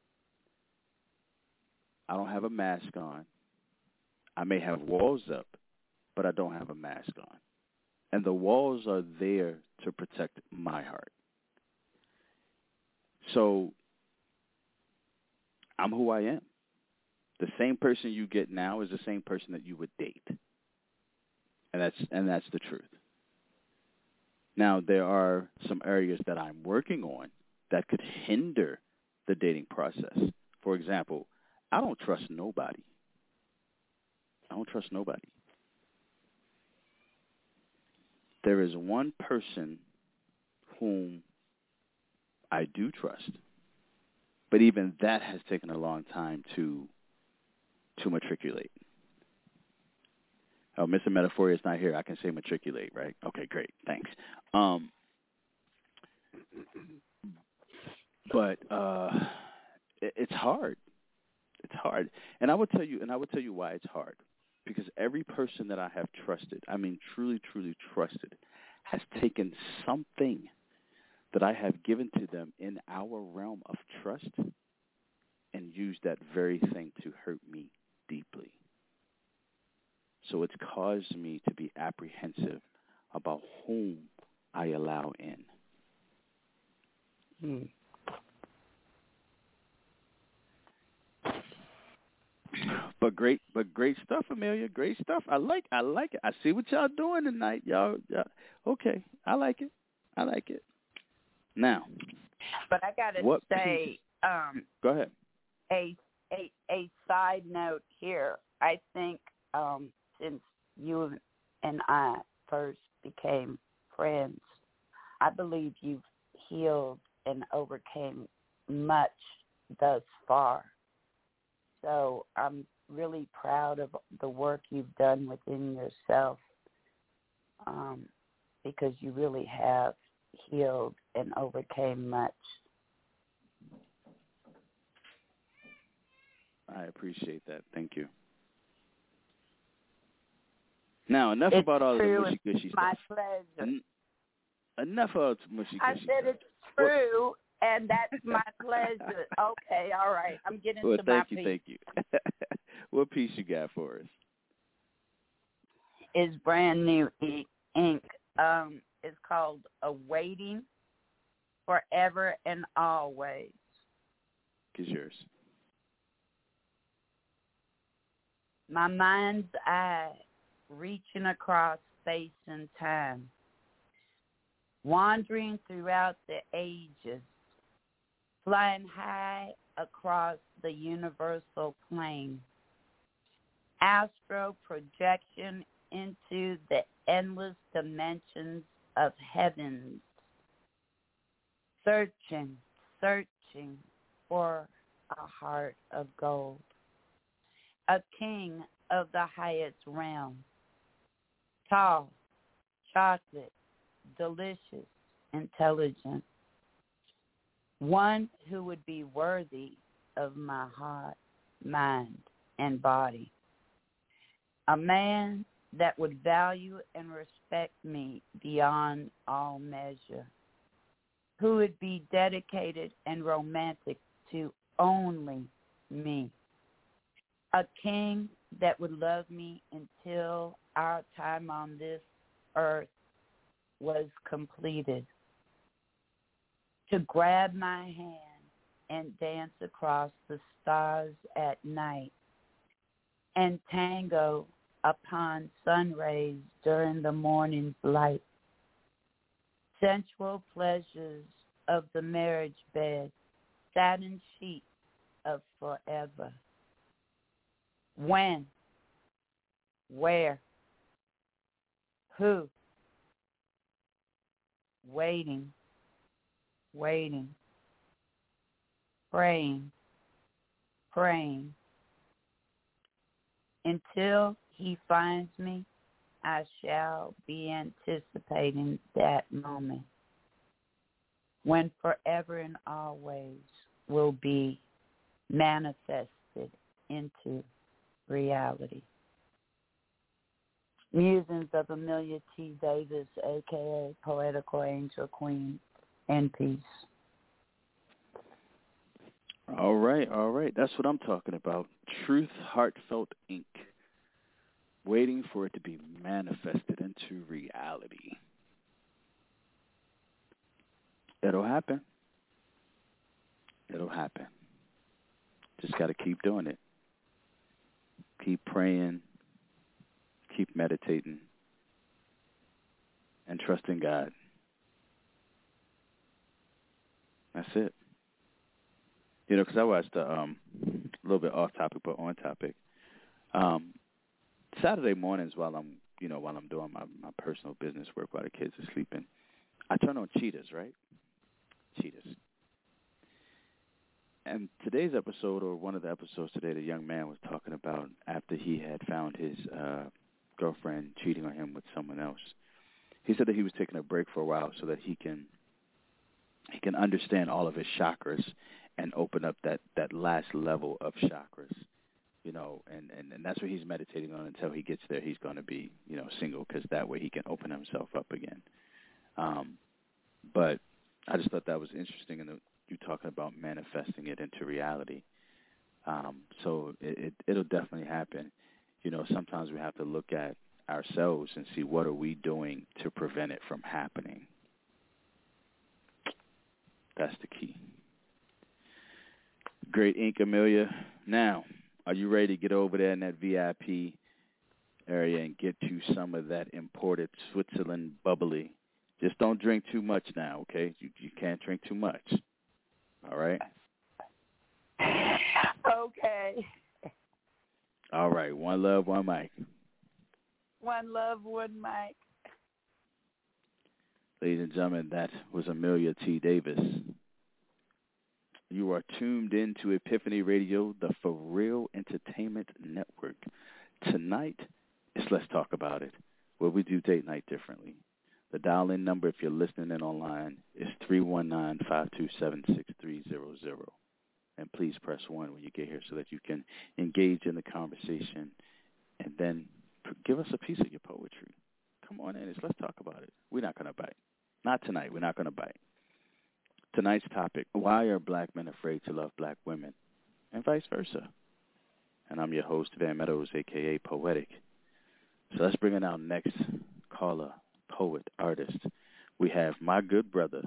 don't have a mask on. I may have walls up, but I don't have a mask on. And the walls are there to protect my heart. So I'm who I am. The same person you get now is the same person that you would date. And that's the truth. Now, there are some areas that I'm working on that could hinder the dating process. For example, I don't trust nobody. There is one person whom I do trust, but even that has taken a long time to matriculate. Oh, Mr. Metaphor is not here. I can say matriculate, right? Okay, great. Thanks. But it's hard. It's hard. And I will tell you why it's hard. Because every person that I have trusted, I mean truly, truly trusted, has taken something that I have given to them in our realm of trust and used that very thing to hurt me deeply. So it's caused me to be apprehensive about whom I allow in. But great stuff, Amelia. Great stuff. I like it. I see what y'all doing tonight, y'all. Okay, I like it. Now, but I gotta say, go ahead. A side note here. I think since you and I first became friends, I believe you've healed and overcame much thus far. So I'm really proud of the work you've done within yourself, because you really have healed and overcame much. I appreciate that. Thank you. Now, enough It's about all of the true. mushy-gushy It's my stuff. pleasure. Enough of the mushy-gushy I said stuff. it's true, and that's my pleasure. Okay, all right. I'm getting to my piece. Thank you. What piece you got for us? It's brand new ink. It's called Awaiting Forever and Always. It's yours. My mind's eye reaching across space and time, wandering throughout the ages, flying high across the universal plane, astral projection into the endless dimensions of heavens, searching for a heart of gold, a king of the highest realm, tall, chocolate, delicious, intelligent, one who would be worthy of my heart, mind, and body, a man that would value and respect me beyond all measure, who would be dedicated and romantic to only me, a king that would love me until our time on this earth was completed, to grab my hand and dance across the stars at night and tango upon sun rays during the morning's light, sensual pleasures of the marriage bed, satin sheets of forever. When? Where? Who? Waiting, praying, until he finds me. I shall be anticipating that moment when forever and always will be manifested into reality. Musings of Amelia T. Davis, a.k.a. Poetical Angel Queen, in peace. All right. That's what I'm talking about. Truth, Heartfelt Ink. Waiting for it to be manifested into reality. It'll happen. Just got to keep doing it. Keep praying. Keep meditating. And trusting God. That's it. You know, because I watched a little bit off topic but on topic. Saturday mornings while I'm doing my personal business work while the kids are sleeping, I turn on Cheetahs, right? Cheetahs. And today's episode, or one of the episodes today, the young man was talking about after he had found his girlfriend cheating on him with someone else. He said that he was taking a break for a while so that he can understand all of his chakras and open up that last level of chakras, you know, and that's what he's meditating on until he gets there. He's going to be, you know, single, because that way he can open himself up again. But I just thought that was interesting, and you talking about manifesting it into reality. So it'll definitely happen. You know, sometimes we have to look at ourselves and see what are we doing to prevent it from happening. That's the key. Great ink, Amelia. Now, are you ready to get over there in that VIP area and get you some of that imported Switzerland bubbly? Just don't drink too much now, okay? You can't drink too much. All right? Okay. All right. One love, one mic. One love, one mic. Ladies and gentlemen, that was Amelia T. Davis. You are tuned in to Epiphany Radio, the For Real Entertainment Network. Tonight is Let's Talk About It, where we do date night differently. The dial-in number, if you're listening in online, is 319-527-6300. And please press 1 when you get here so that you can engage in the conversation and then give us a piece of your poetry. Come on in. Let's talk about it. We're not going to bite. Not tonight. We're not going to bite. Tonight's topic, why are black men afraid to love black women? And vice versa. And I'm your host, Van Meadows, a.k.a. Poetic. So let's bring in our next caller, poet, artist. We have my good brother,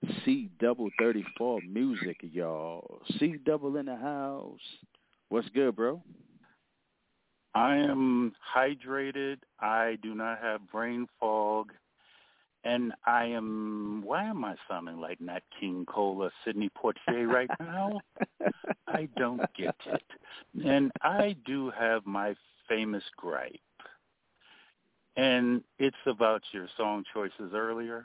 C34 Music, y'all. C-double in the house. What's good, bro? I am hydrated. I do not have brain fog. And I am, why am I sounding like Nat King Cole or Sidney Poitier right now? I don't get it. And I do have my famous gripe. And it's about your song choices earlier.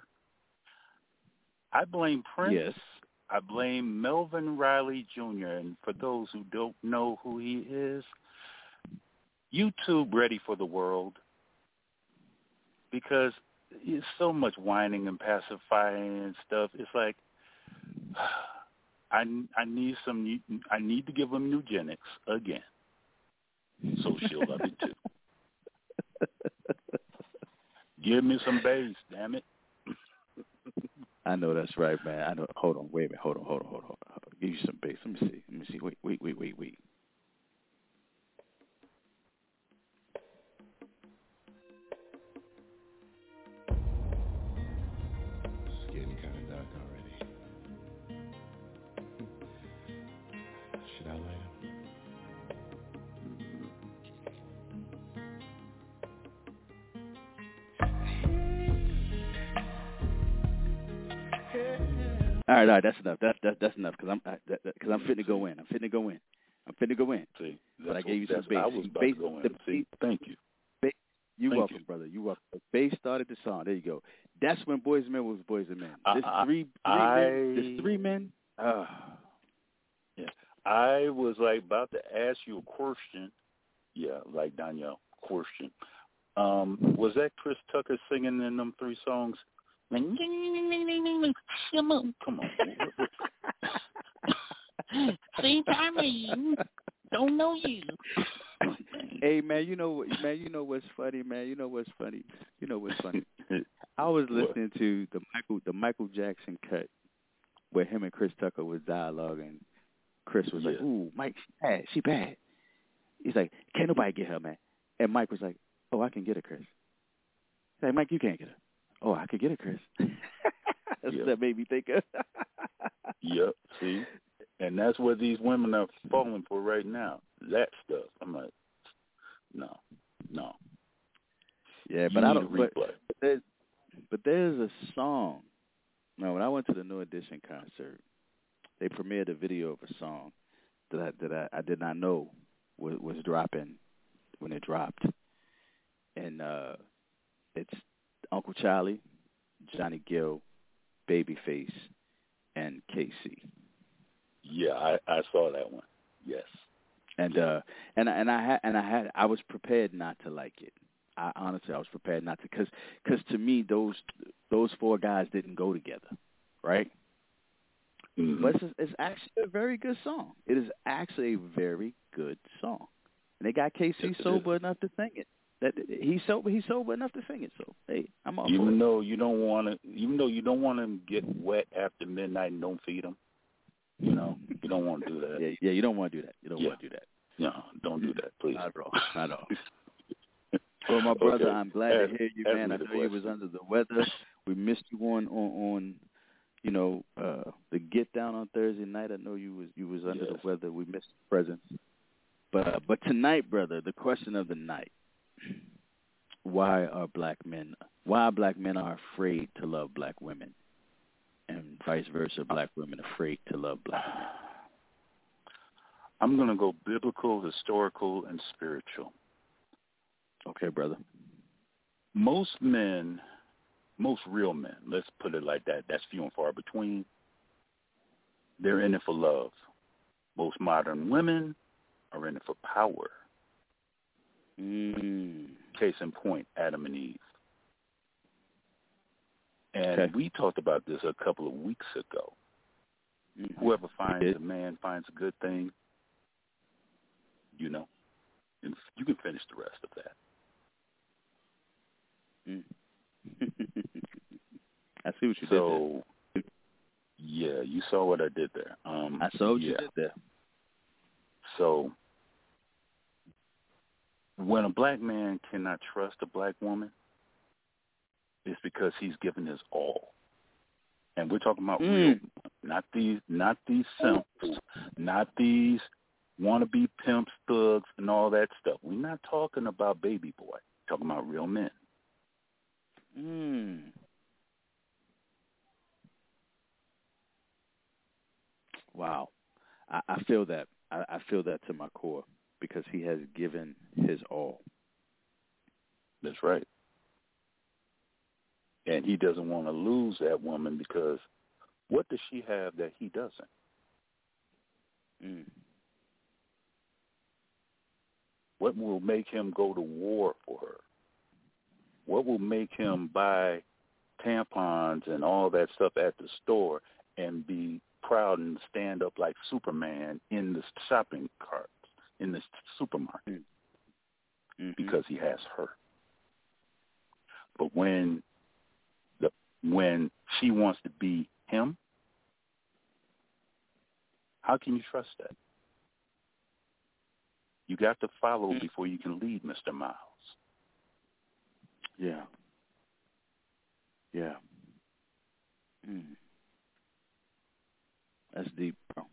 I blame Prince. Yes. I blame Melvin Riley Jr. And for those who don't know who he is, YouTube Ready for the World. Because it's so much whining and pacifying and stuff. It's like I need to give him Nugenics again, so she'll love it too. Give me some bass, damn it. I know that's right, man. I know. Hold on, wait a minute. Hold on. Give you some bass. Let me see. Wait. Getting kind of dark already. Should I light up? All right. That's enough. That's enough because I'm fitting to go in. See, but I gave you some bass. I was about to go in. See, thank you. You're welcome, brother. You're welcome. The bass started the song. There you go. That's when Boys and Men was Boys and Men. There's three men. Yeah. I was like about to ask you a question. Yeah, like Danielle, question. Was that Chris Tucker singing in them three songs? Come on. See, Tommy, don't know you. Hey man, you know what's funny, man? You know what's funny? I was listening to the Michael Jackson cut where him and Chris Tucker was dialoguing. Chris was like, "Ooh, Mike, she bad." He's like, "Can't nobody get her, man." And Mike was like, "Oh, I can get her, Chris." He's like, "Mike, you can't get her." "Oh, I could get her, Chris." That's what that made me think of. Yep, see? And that's what these women are falling for right now. That stuff. I'm like, no. Yeah, but I don't. But there's a song. Now, when I went to the New Edition concert, they premiered a video of a song that I did not know was dropping when it dropped, and it's Uncle Charlie, Johnny Gill, Babyface, and KC. Yeah, I saw that one. Yes. And I was prepared not to like it. I was prepared not to, because to me those four guys didn't go together, right? Mm-hmm. But it's actually a very good song. It is actually a very good song, and they got KC sober enough to sing it. That he's sober enough to sing it. So hey, I'm all for it. Even though you don't want to get wet after midnight and don't feed them. You know, you don't want to do that. Yeah, you don't want to do that. You don't want to do that. No, don't do that, please. Not at all. Well, my brother, I'm glad to hear you, man. I know you was under the weather. We missed you on the Get Down on Thursday night. I know you was under the weather. We missed your presence. But tonight, brother, the question of the night: why are black men are afraid to love black women, and vice versa, black women afraid to love black men? I'm going to go biblical, historical, and spiritual. Okay, brother. Most real men, let's put it like that, that's few and far between, they're in it for love. Most modern women are in it for power. Case in point, Adam and Eve. And we talked about this a couple of weeks ago. Mm-hmm. Whoever finds a man finds a good thing, and you can finish the rest of that. Mm. I see what you did there. Yeah, you saw what I did there. I saw what you did there. So when a black man cannot trust a black woman, it's because he's given his all. And we're talking about real, not these simps, not these wannabe pimps, thugs, and all that stuff. We're not talking about baby boy. We're talking about real men. Wow. I feel that. I feel that to my core because he has given his all. That's right. And he doesn't want to lose that woman because what does she have that he doesn't? What will make him go to war for her? What will make him buy tampons and all that stuff at the store and be proud and stand up like Superman in the shopping carts, in the supermarket? Because he has her. But when she wants to be him, how can you trust that? You got to follow before you can lead, Mr. Miles. Yeah. That's deep, bro.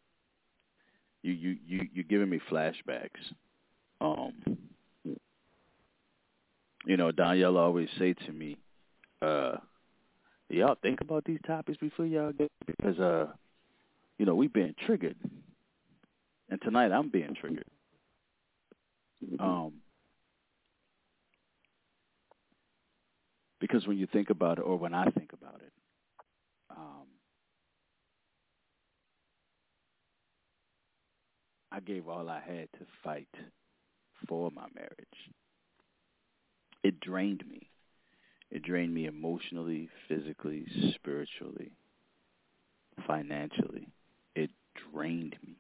You're giving me flashbacks. Danielle always say to me, y'all think about these topics before y'all get, because we being triggered, and tonight I'm being triggered. Because when you think about it, or when I think about it, I gave all I had to fight for my marriage. It drained me. It drained me emotionally, physically, spiritually, financially. It drained me.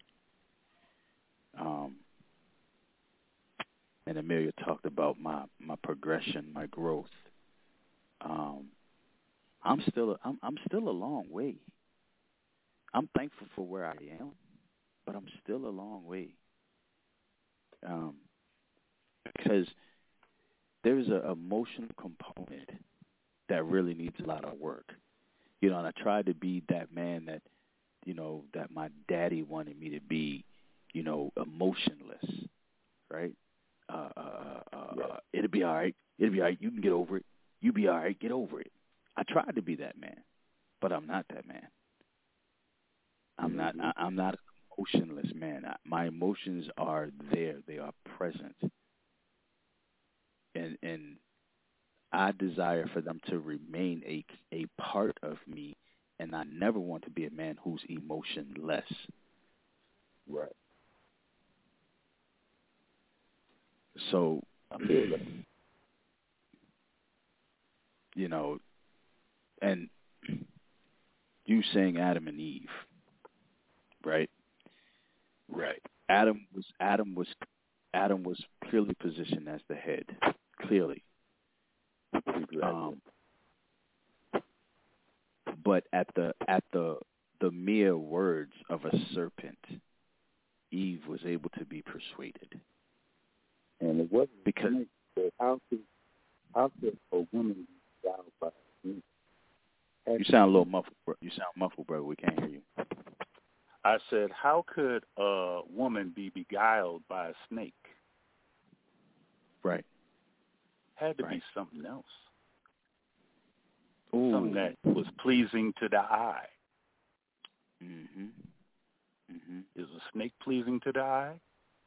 And Amelia talked about my progression, my growth. I'm still a long way. I'm thankful for where I am, but I'm still a long way. Because there's an emotional component that really needs a lot of work. And I tried to be that man that, that my daddy wanted me to be, emotionless, right? It'll be all right. It'll be all right. You can get over it. You be all right. Get over it. I tried to be that man, but I'm not that man. I'm not an emotionless man. My emotions are there. They are present. And I desire for them to remain a part of me, and I never want to be a man who's emotionless. Right. So, and you saying Adam and Eve, right? Right. Adam was clearly positioned as the head, clearly. Exactly. But at the mere words of a serpent, Eve was able to be persuaded. And it wasn't because how could a woman be beguiled by a snake? You sound a little muffled. You sound muffled, brother. We can't hear you. I said, how could a woman be beguiled by a snake? Right. Had to be something else. Ooh. Something that was pleasing to the eye. Is a snake pleasing to the eye?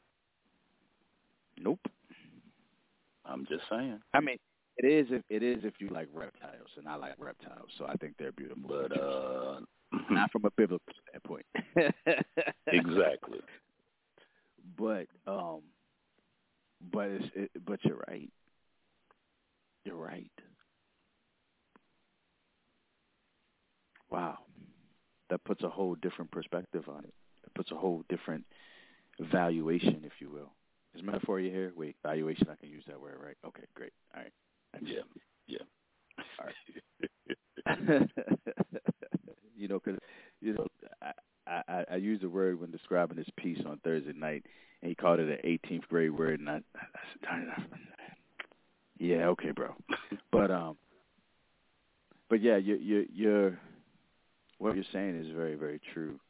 Nope. I'm just saying. I mean, it is if you like reptiles, and I like reptiles, so I think they're beautiful. But not from a biblical standpoint. Exactly. But you're right. You're right. Wow. That puts a whole different perspective on it. It puts a whole different valuation, if you will. Is metaphor you here? Wait, valuation, I can use that word, right? Okay, great. All right. I Yeah. All right. Because I used the word when describing his piece on Thursday night, and he called it an 18th grade word, and I yeah, okay, bro. But yeah, you're what you're saying is very, very true.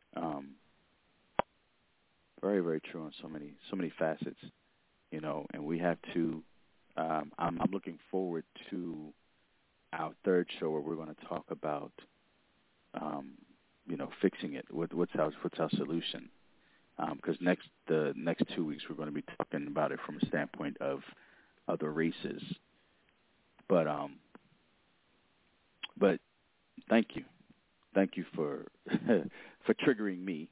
Very, very true on so many facets, and we have to. I'm looking forward to our third show where we're going to talk about, fixing it. What's our solution? Because the next 2 weeks we're going to be talking about it from a standpoint of other races. But thank you for for triggering me.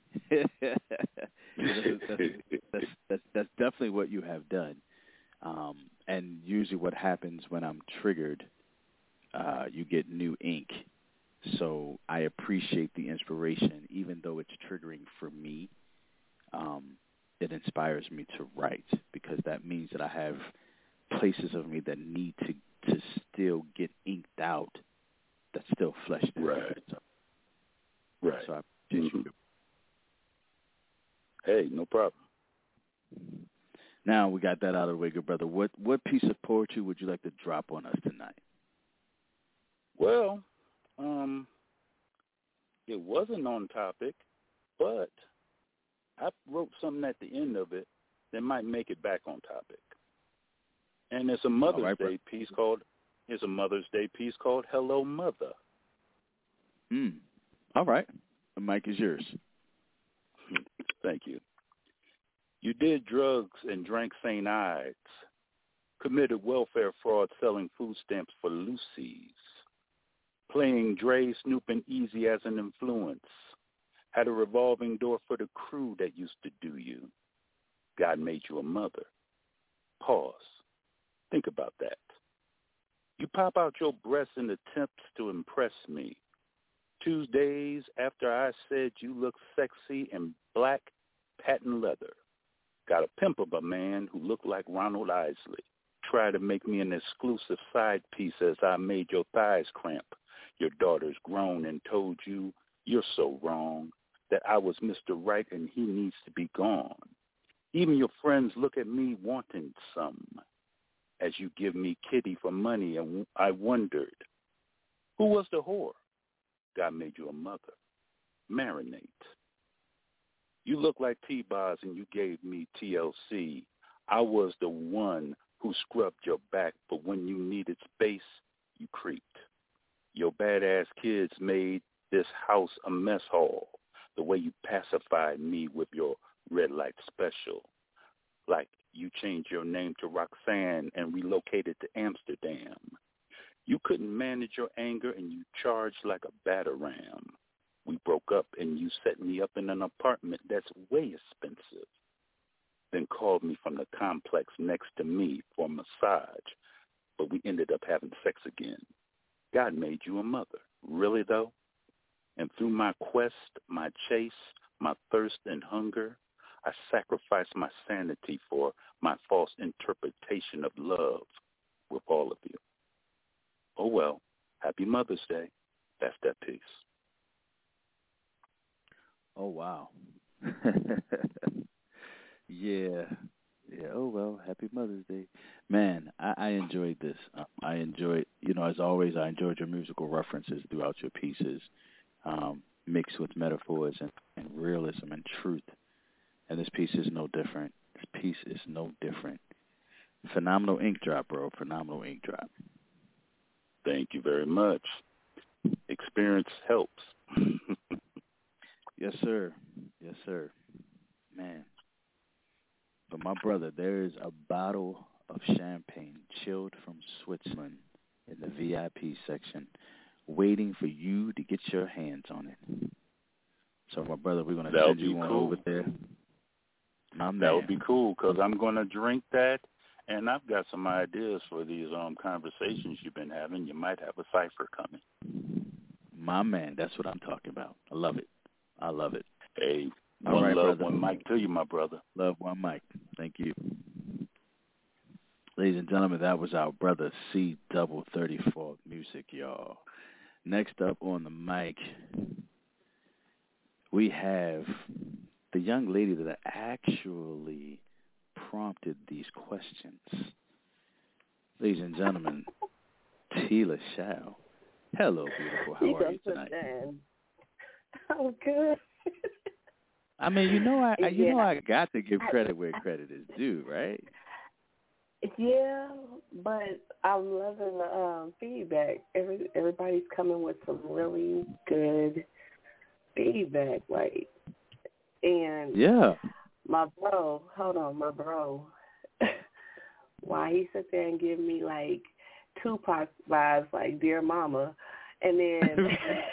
That's definitely what you have done. And usually what happens when I'm triggered, you get new ink. So I appreciate the inspiration, even though it's triggering for me. It inspires me to write because that means that I have places of me that need to still get inked out, that's still fleshed out. Right. Right. So I appreciate you. Hey, no problem. Now we got that out of the way, good brother. What piece of poetry would you like to drop on us tonight? Well, it wasn't on topic, but I wrote something at the end of it that might make it back on topic. And it's a Mother's Day piece called Hello Mother. All right. The mic is yours. Thank you. You did drugs and drank St. Ides, committed welfare fraud selling food stamps for Lucy's, playing Dre, Snoop, and Easy as an influence, had a revolving door for the crew that used to do you. God made you a mother. Pause. Think about that. You pop out your breasts in attempts to impress me. Tuesdays after I said you look sexy in black patent leather. Got a pimp of a man who looked like Ronald Isley. Tried to make me an exclusive side piece as I made your thighs cramp. Your daughter's grown and told you you're so wrong, that I was Mr. Right and he needs to be gone. Even your friends look at me wanting some. As you give me kitty for money, and I wondered, who was the whore? God made you a mother. Marinate. You look like T-Boz and you gave me TLC. I was the one who scrubbed your back, but when you needed space, you creeped. Your badass kids made this house a mess hall, the way you pacified me with your red light special. Like you changed your name to Roxanne and relocated to Amsterdam. You couldn't manage your anger and you charged like a batter ram. We broke up and you set me up in an apartment that's way expensive. Then called me from the complex next to me for a massage, but we ended up having sex again. God made you a mother. Really, though? And through my quest, my chase, my thirst and hunger, I sacrificed my sanity for my false interpretation of love with all of you. Oh, well, happy Mother's Day. That's that piece. Oh, wow. Yeah. Oh, well, happy Mother's Day. Man, I enjoyed this. I enjoyed, as always, I enjoyed your musical references throughout your pieces, mixed with metaphors and realism and truth. And this piece is no different. Phenomenal ink drop, bro. Phenomenal ink drop. Thank you very much. Experience helps. Yes, sir. Yes, sir. Man. But my brother, there is a bottle of champagne chilled from Switzerland in the VIP section waiting for you to get your hands on it. So, my brother, we're going to send you one over there. That would be cool because I'm going to drink that, and I've got some ideas for these conversations you've been having. You might have a cipher coming. My man, that's what I'm talking about. I love it. Hey, one love, brother. One mic to you, my brother. Love, one mic. Thank you. Ladies and gentlemen, that was our brother C34 music, y'all. Next up on the mic, we have the young lady that actually prompted these questions. Ladies and gentlemen, Tila Shao. Hello, beautiful. How are you tonight? I'm good. I mean, you know, I got to give credit where credit is due, right? Yeah, but I'm loving the feedback. Everybody's coming with some really good feedback, like, and yeah, my bro, why he sit there and give me like Tupac vibes, like Dear Mama, and then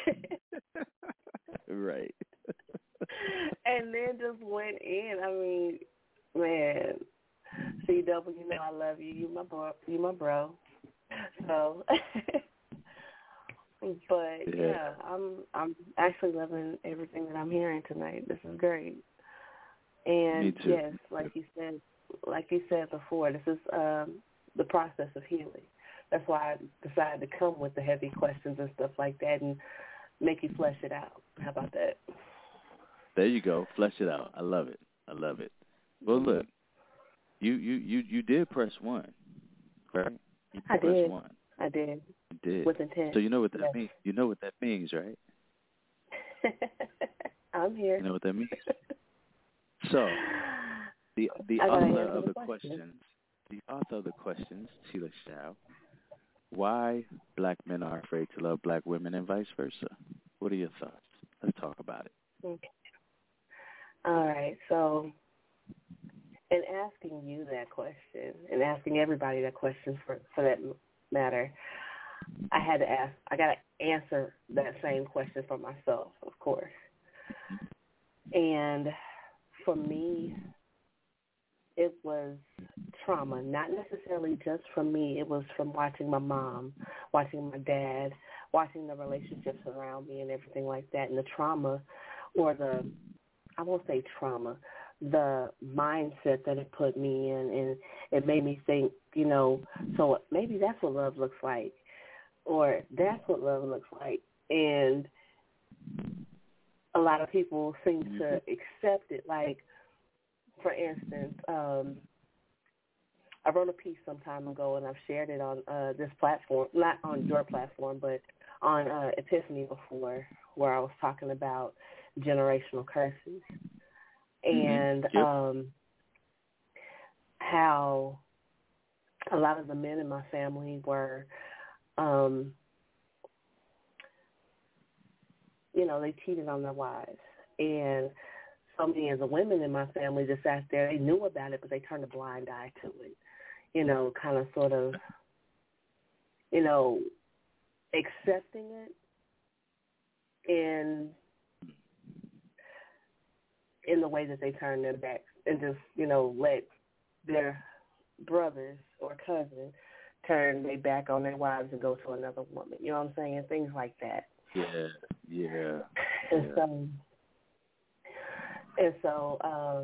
right, and then just went in. I mean, man. CW, you know I love you. You my bro. So, but yeah, I'm actually loving everything that I'm hearing tonight. This is great. And yes, like you said before, this is the process of healing. That's why I decided to come with the heavy questions and stuff like that, and make you flesh it out. How about that? There you go, flesh it out. I love it. Well, look. You did press 1, right? I did. 1. I did. You did. With intent. So you know what that means. You know what that means, right? I'm here. You know what that means. So the author of the questions, Tila Shao, why black men are afraid to love black women and vice versa. What are your thoughts? Let's talk about it. Okay. All right. So, in asking you that question, and asking everybody that question for that matter, I got to answer that same question for myself, of course. And for me, it was trauma, not necessarily just from me. It was from watching my mom, watching my dad, watching the relationships around me and everything like that. And the trauma, or I won't say trauma, the mindset that it put me in, and it made me think, so maybe that's what love looks like, or that's what love looks like. And a lot of people seem to accept it. Like, for instance, I wrote a piece some time ago, and I've shared it on this platform, not on your platform, but on Epiphany before, where I was talking about generational curses. And how a lot of the men in my family were, they cheated on their wives. And so many of the women in my family just sat there. They knew about it, but they turned a blind eye to it, kind of sort of, accepting it in the way that they turn their backs and just, let their brothers or cousins turn their back on their wives and go to another woman. You know what I'm saying? Things like that. Yeah. And so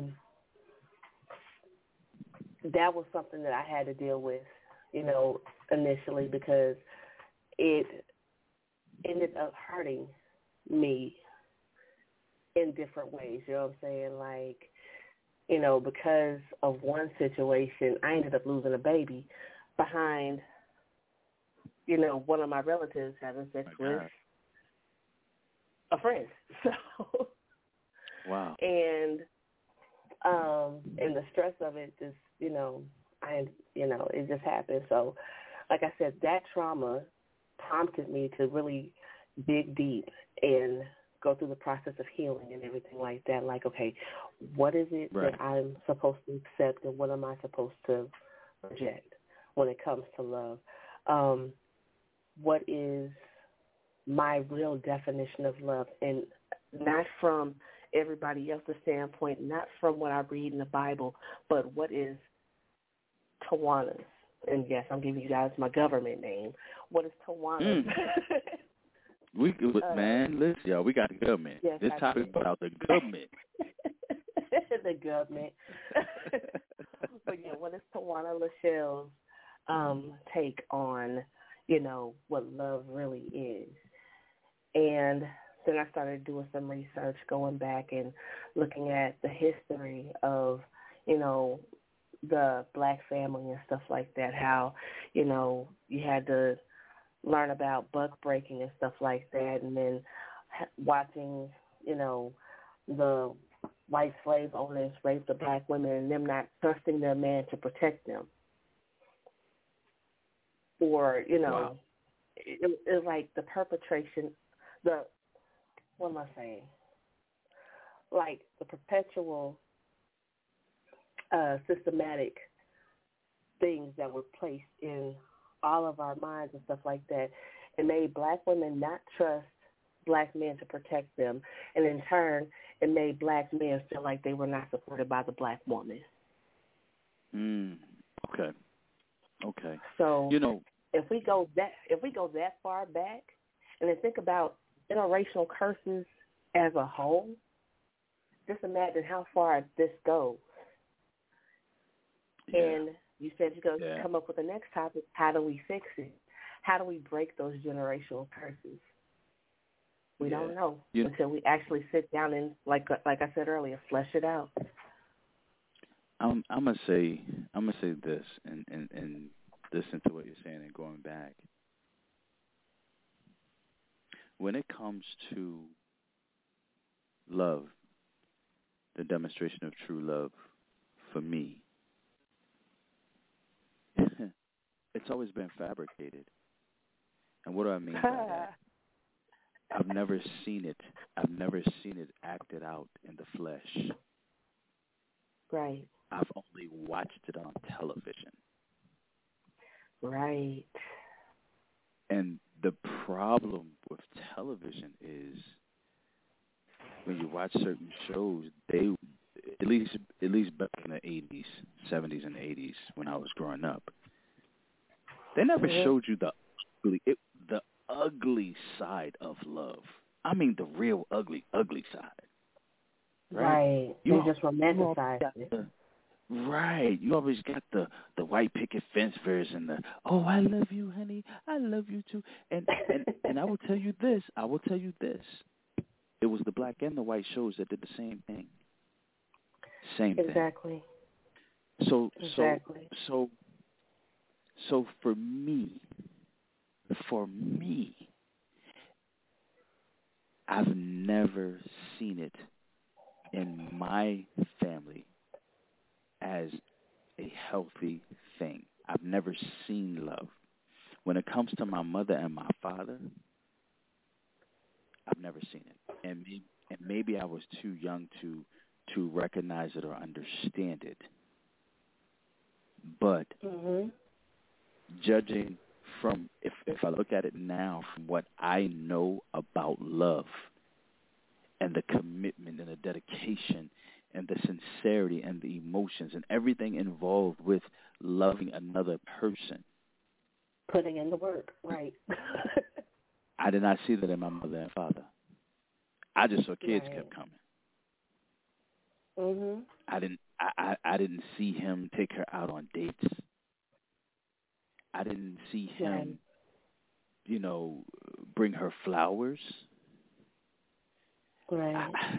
that was something that I had to deal with, initially, because it ended up hurting me in different ways. You know what I'm saying? Like, because of one situation, I ended up losing a baby behind, one of my relatives having sex with a friend. So, wow. And the stress of it just, it just happened. So, like I said, that trauma prompted me to really dig deep and go through the process of healing and everything like that. Like, okay, what is it that I'm supposed to accept, and what am I supposed to reject when it comes to love? What is my real definition of love? And not from everybody else's standpoint, not from what I read in the Bible, but what is Tawana's? And yes, I'm giving you guys my government name. What is Tawana's? Man, listen, y'all, we got the government. Yes, this topic is about the government. The government. But yeah, what is Tawana Lachelle's take on, what love really is. And then I started doing some research, going back and looking at the history of, the black family and stuff like that, how, you had to learn about buck breaking and stuff like that, and then watching, the white slave owners rape the black women and them not trusting their man to protect them. Or, Wow. it's like the perpetration, what am I saying? Like the perpetual systematic things that were placed in all of our minds and stuff like that. It made black women not trust black men to protect them. And in turn, it made black men feel like they were not supported by the black woman. Okay. So, if we go that far back, and then think about interracial curses as a whole, just imagine how far this goes. Yeah. And you said you're going to come up with the next topic. How do we fix it? How do we break those generational curses? We don't know until we actually sit down and, like I said earlier, flesh it out. I'm gonna say this and listen to what you're saying and going back. When it comes to love, the demonstration of true love, for me, it's always been fabricated. And what do I mean by that? I've never seen it. I've never seen it acted out in the flesh. Right. I've only watched it on television. Right. And the problem with television is when you watch certain shows, they at least back in the 80s, 70s and 80s when I was growing up, they never showed you the ugly side of love. I mean the real ugly side. Right. You just romanticize it. Right. You always got the white picket fence version, oh, I love you, honey. I love you too. And I will tell you this. It was the black and the white shows that did the same thing. Same thing. Exactly. So for me, I've never seen it in my family as a healthy thing. I've never seen love. When it comes to my mother and my father, I've never seen it. And maybe I was too young to recognize it or understand it. But judging from, if I look at it now from what I know about love and the commitment and the dedication and the sincerity and the emotions and everything involved with loving another person. Putting in the work, right. I did not see that in my mother and father. I just saw kids kept coming. I didn't see him take her out on dates. I didn't see him, bring her flowers. Right.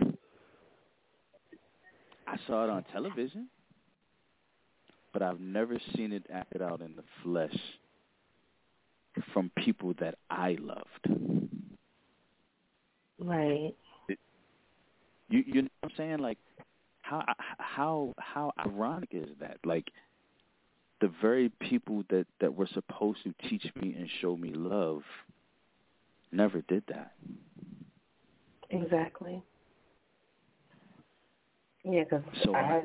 I saw it on television, but I've never seen it acted out in the flesh from people that I loved. Right. You know what I'm saying? Like, how ironic is that? Like, the very people that were supposed to teach me and show me love never did that. Exactly. Yeah, because I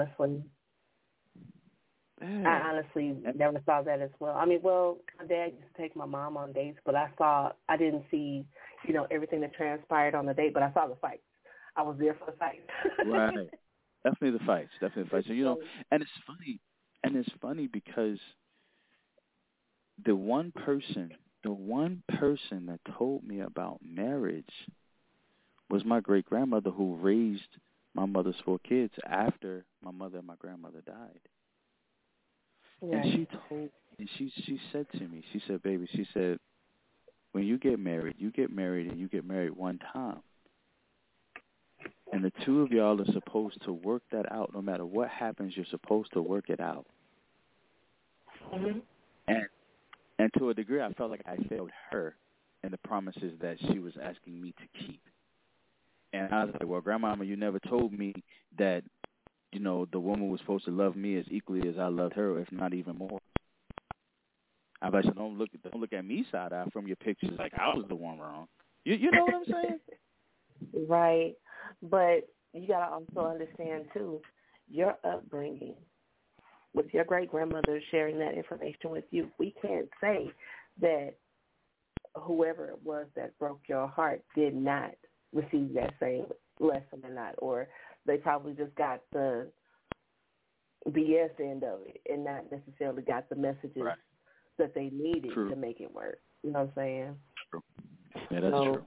honestly never saw that as well. I mean, my dad used to take my mom on dates, but I didn't see, everything that transpired on the date, but I saw the fights. I was there for the fights. Right. Definitely the fights. So, and it's funny because the one person that told me about marriage was my great-grandmother, who raised my mother's 4 kids after my mother and my grandmother died. Right. And she told And she said to me, she said, baby, she said, when you get married and you get married one time. And the two of y'all are supposed to work that out. No matter what happens, you're supposed to work it out. Mm-hmm. And to a degree, I felt like I failed her in the promises that she was asking me to keep. And I was like, well, Grandmama, you never told me that, you know, the woman was supposed to love me as equally as I loved her, if not even more. I was like, don't look at me side eye from your pictures like I was the one wrong. You know what I'm saying? Right. But you got to also understand, too, your upbringing with your great-grandmother sharing that information with you. We can't say that whoever it was that broke your heart did not receive that same lesson or not, or they probably just got the BS end of it and not necessarily got the messages that they needed to make it work. You know what I'm saying? True. Yeah, that's true.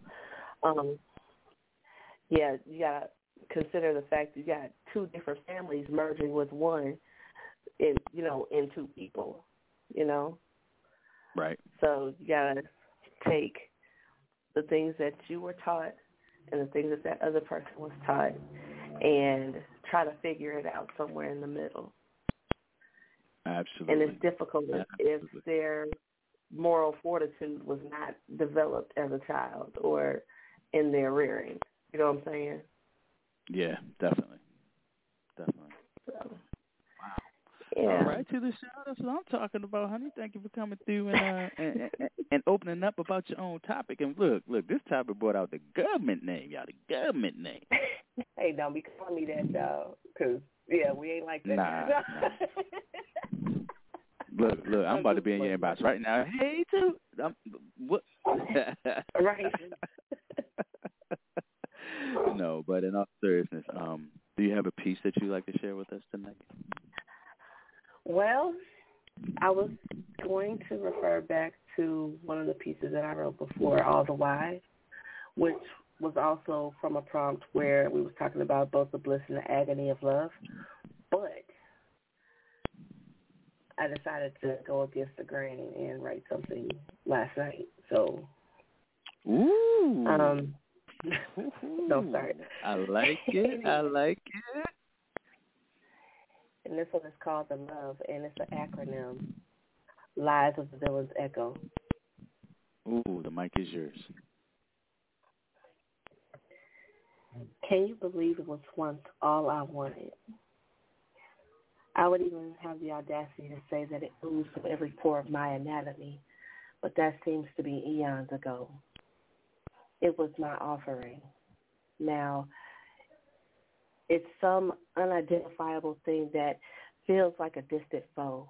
Yeah, you got to consider the fact that you got two different families merging with one, in two people, you know? Right. So you got to take the things that you were taught and the things that other person was taught and try to figure it out somewhere in the middle. Absolutely. And it's difficult if their moral fortitude was not developed as a child or in their rearing. You know what I'm saying? Yeah, definitely. So, wow. Yeah. All right, to the show. That's what I'm talking about, honey. Thank you for coming through and opening up about your own topic. And look, this topic brought out the government name, y'all. The government name. Hey, don't be calling me that, y'all, because we ain't like that. Nah. Look, I'm about to be in your inbox right now. Hey, too. What? Right. No, but in all seriousness, do you have a piece that you'd like to share with us tonight? Well, I was going to refer back to one of the pieces that I wrote before, All the Why, which was also from a prompt where we was talking about both the bliss and the agony of love. But I decided to go against the grain and write something last night. So, ooh. No, sorry. I like it. I like it. And this one is called The Love, and it's an acronym, Lies of the Villain's Echo. Ooh, the mic is yours. Can you believe it was once all I wanted? I would even have the audacity to say that it oozed from every pore of my anatomy, but that seems to be eons ago. It was my offering. Now, it's some unidentifiable thing that feels like a distant foe.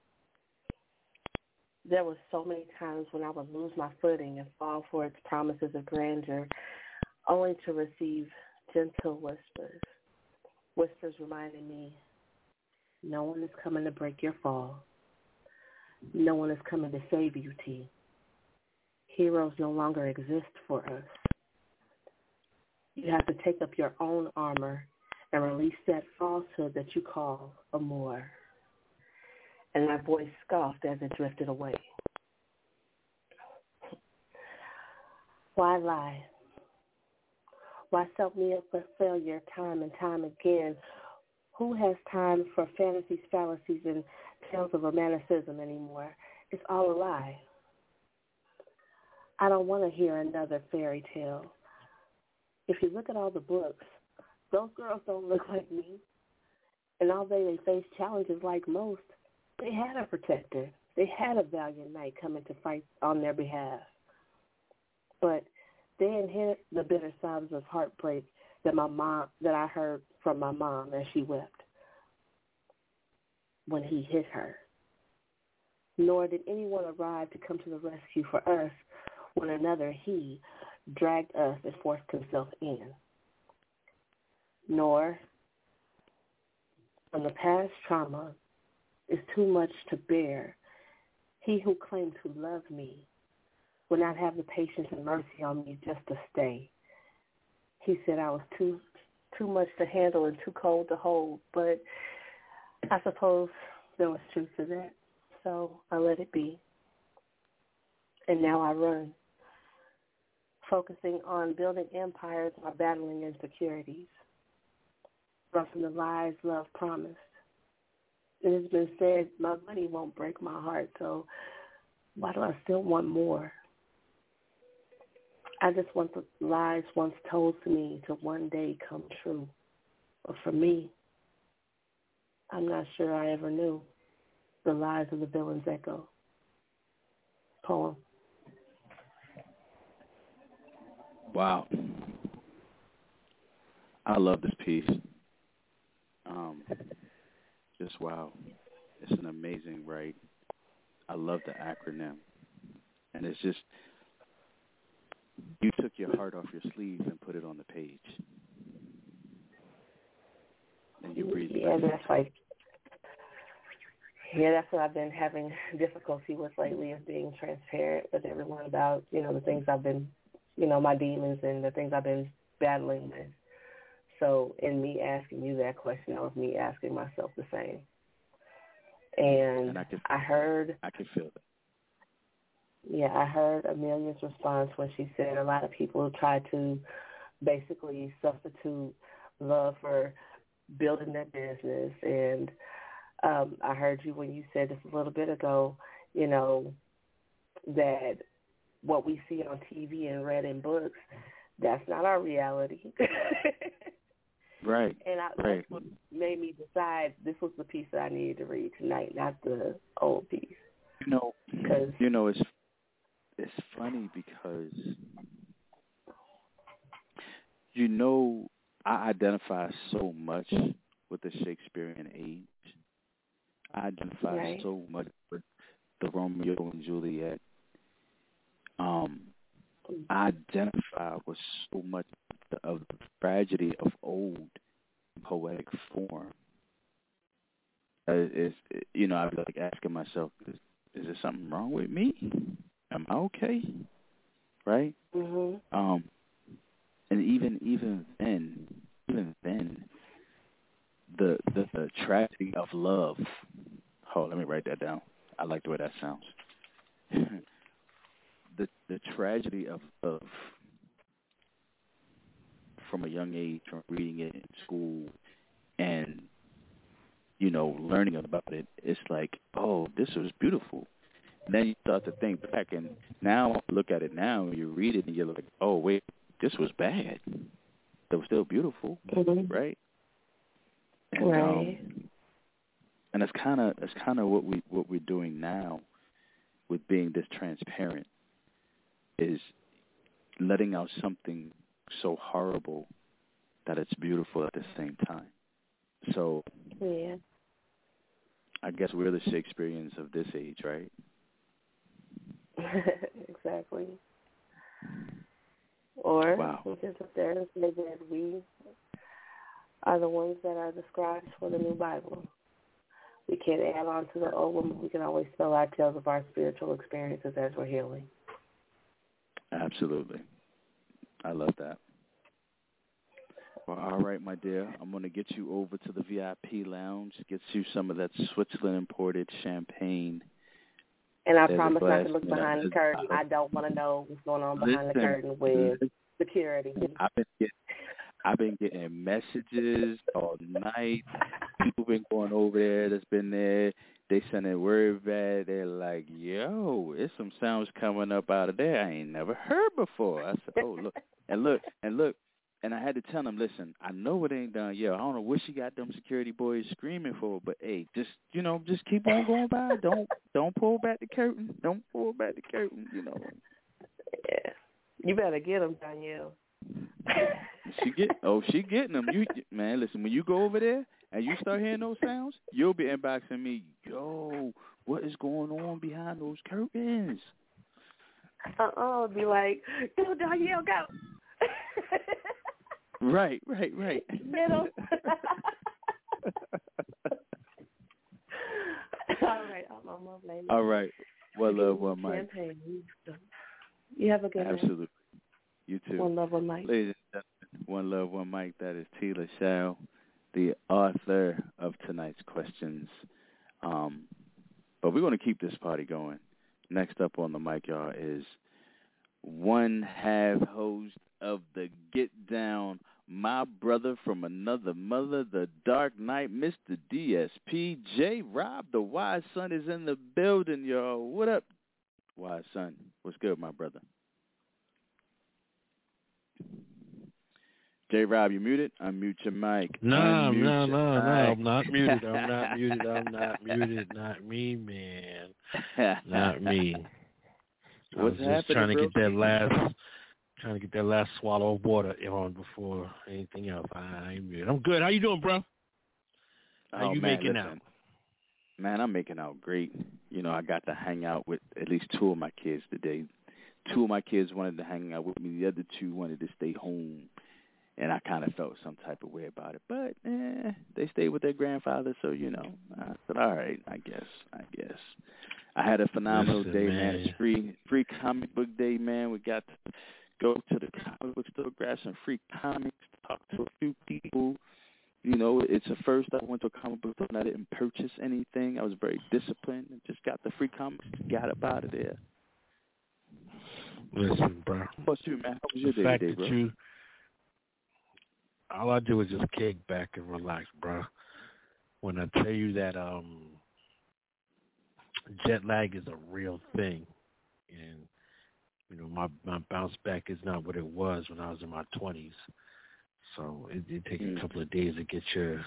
There were so many times when I would lose my footing and fall for its promises of grandeur, only to receive gentle whispers. Whispers reminding me, no one is coming to break your fall. No one is coming to save you, T. Heroes no longer exist for us. You have to take up your own armor and release that falsehood that you call amour. And my voice scoffed as it drifted away. Why lie? Why set me up for failure time and time again? Who has time for fantasies, fallacies, and tales of romanticism anymore? It's all a lie. I don't want to hear another fairy tale. If you look at all the books, those girls don't look like me. And although they faced challenges like most, they had a protector. They had a valiant knight coming to fight on their behalf. But they inherit the bitter sobs of heartbreak that I heard from my mom as she wept when he hit her. Nor did anyone arrive to come to the rescue for us when another he dragged us and forced himself in. Nor, when the past trauma is too much to bear, he who claimed to love me will not have the patience and mercy on me just to stay. He said I was too much to handle and too cold to hold, but I suppose there was truth to that. so I let it be. And now I run, focusing on building empires while battling insecurities, run from the lies love promised. It has been said, my money won't break my heart, so why do I still want more? I just want the lies once told to me to one day come true. But for me, I'm not sure I ever knew the lies of the villain's echo. Poem. Wow. I love this piece. Just wow. It's an amazing write. I love the acronym. And it's just, you took your heart off your sleeve and put it on the page. And you breathed it. That's what I've been having difficulty with lately, is being transparent with everyone about, the things I've been, my demons and the things I've been battling with. So in me asking you that question, that was me asking myself the same. And I could feel that. Yeah, I heard Amelia's response when she said a lot of people try to basically substitute love for building their business. And I heard you when you said just a little bit ago, that what we see on TV and read in books, that's not our reality. Right. And that's what made me decide this was the piece that I needed to read tonight, not the old piece. It's funny because, I identify so much with the Shakespearean age. I identify so much with the Romeo and Juliet. I identify with so much of the tragedy of old poetic form. I'd be like asking myself, is there something wrong with me? Am I okay? Right? Mm-hmm. And even then, the tragedy of love. Hold, let me write that down. I like the way that sounds. The tragedy of love, from a young age, from reading it in school and, learning about it, it's like, oh, this was beautiful. And then you start to think back, and now look at it now, and you read it, and you're like, oh, wait, this was bad. It was still beautiful, right? And, right. And it's kind of what we're doing now with being this transparent, is letting out something so horrible that it's beautiful at the same time. So, yeah, I guess we're the Shakespeareans of this age, right? Exactly. Or wow. we can sit there and say that we are the ones that are the scribes for the new Bible. We can't add on to the old one, but we can always tell our tales of our spiritual experiences as we're healing. Absolutely. I love that. Well, all right, my dear. I'm going to get you over to the VIP lounge, get you some of that Switzerland-imported champagne. And I promise not to look behind the curtain. I don't want to know what's going on behind the curtain with security. I've been getting messages all night. People been going over there that's been there. They sending word back. They're like, yo, there's some sounds coming up out of there I ain't never heard before. I said, oh, look. And I had to tell them, listen, I know it ain't done yet. I don't know what she got them security boys screaming for, but hey, just keep on going by. Don't pull back the curtain. Don't pull back the curtain. Yeah, you better get them, Danielle. She getting them. Man, listen, when you go over there and you start hearing those sounds, you'll be inboxing me. Yo, what is going on behind those curtains? Be like, go, Danielle, go. Right. Middle. All right. One love, one mic. You have a good night. Absolutely. You too. One love, one mic. Ladies and gentlemen, one love, one mic. That is Tila Shao, the author of tonight's questions. But we're going to keep this party going. Next up on the mic, y'all, is one half host of the Get Down, my brother from another mother, the Dark Knight, Mr. DSP, J. Rob, the Wise Son is in the building, y'all. What up, Wise Son? What's good, my brother? J. Rob, you muted? Unmute your mic. No, I'm not muted. I'm not muted. Not me, man. Not me. What's I was just trying to get that last swallow of water on before anything else. I'm muted. I'm good. How you doing, bro? How you making out? Man, I'm making out great. You know, I got to hang out with at least two of my kids today. Two of my kids wanted to hang out with me. The other two wanted to stay home. And I kind of felt some type of way about it. But they stayed with their grandfather, so, you know. I said, all right, I guess. I had a phenomenal day, man. It's free comic book day, man. We got to go to the comic book store, grab some free comics, talk to a few people. You know, it's a first I went to a comic book store and I didn't purchase anything. I was very disciplined and just got the free comics, got up out of there. Listen, bro. What's you, man? How was your day today, bro? All I do is just kick back and relax, bro. When I tell you that jet lag is a real thing, and you know my bounce back is not what it was when I was in my 20s. So it takes a couple of days to get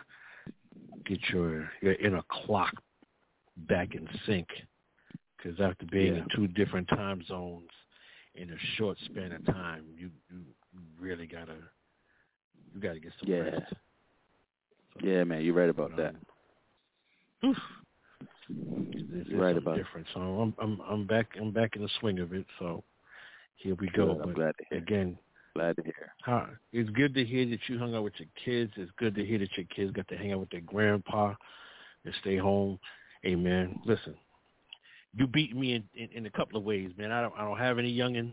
your inner clock back in sync. Because after being in two different time zones in a short span of time, you really gotta get some rest. So, yeah, man, you're right about that. It's right about different. So I'm back in the swing of it. So here we go. Good. I'm but glad to hear. Again, glad to hear. It's good to hear that you hung out with your kids. It's good to hear that your kids got to hang out with their grandpa and stay home. Hey, man, listen, you beat me in a couple of ways, man. I don't have any youngins,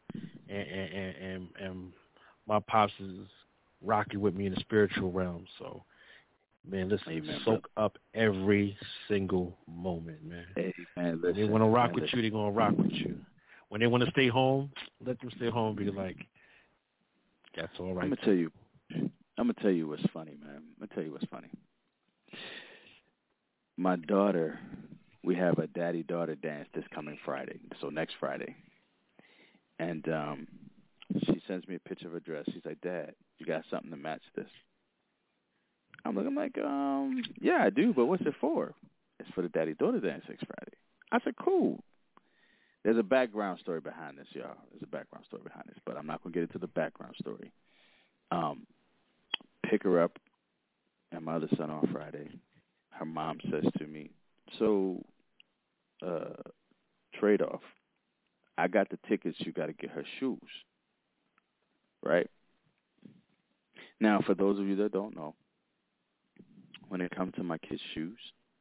and my pops is rocking with me in the spiritual realm. So, man, listen, Amen, soak up every single moment, man. Amen. When they want to rock with you, they're going to rock with you. When they want to stay home, let them stay home. Be like, that's all right. I'm gonna tell you what's funny, man. I'm gonna tell you what's funny. My daughter, we have a daddy-daughter dance this coming Friday, so next Friday, and she sends me a picture of her dress. She's like, Dad, you got something to match this? I'm like, yeah, I do, but what's it for? It's for the daddy-daughter dance next Friday. I said, cool. There's a background story behind this, y'all. There's a background story behind this, but I'm not going to get into the background story. Pick her up and my other son on Friday. Her mom says to me, so, trade-off. I got the tickets. You got to get her shoes. Right? Now, for those of you that don't know, when it comes to my kids' shoes,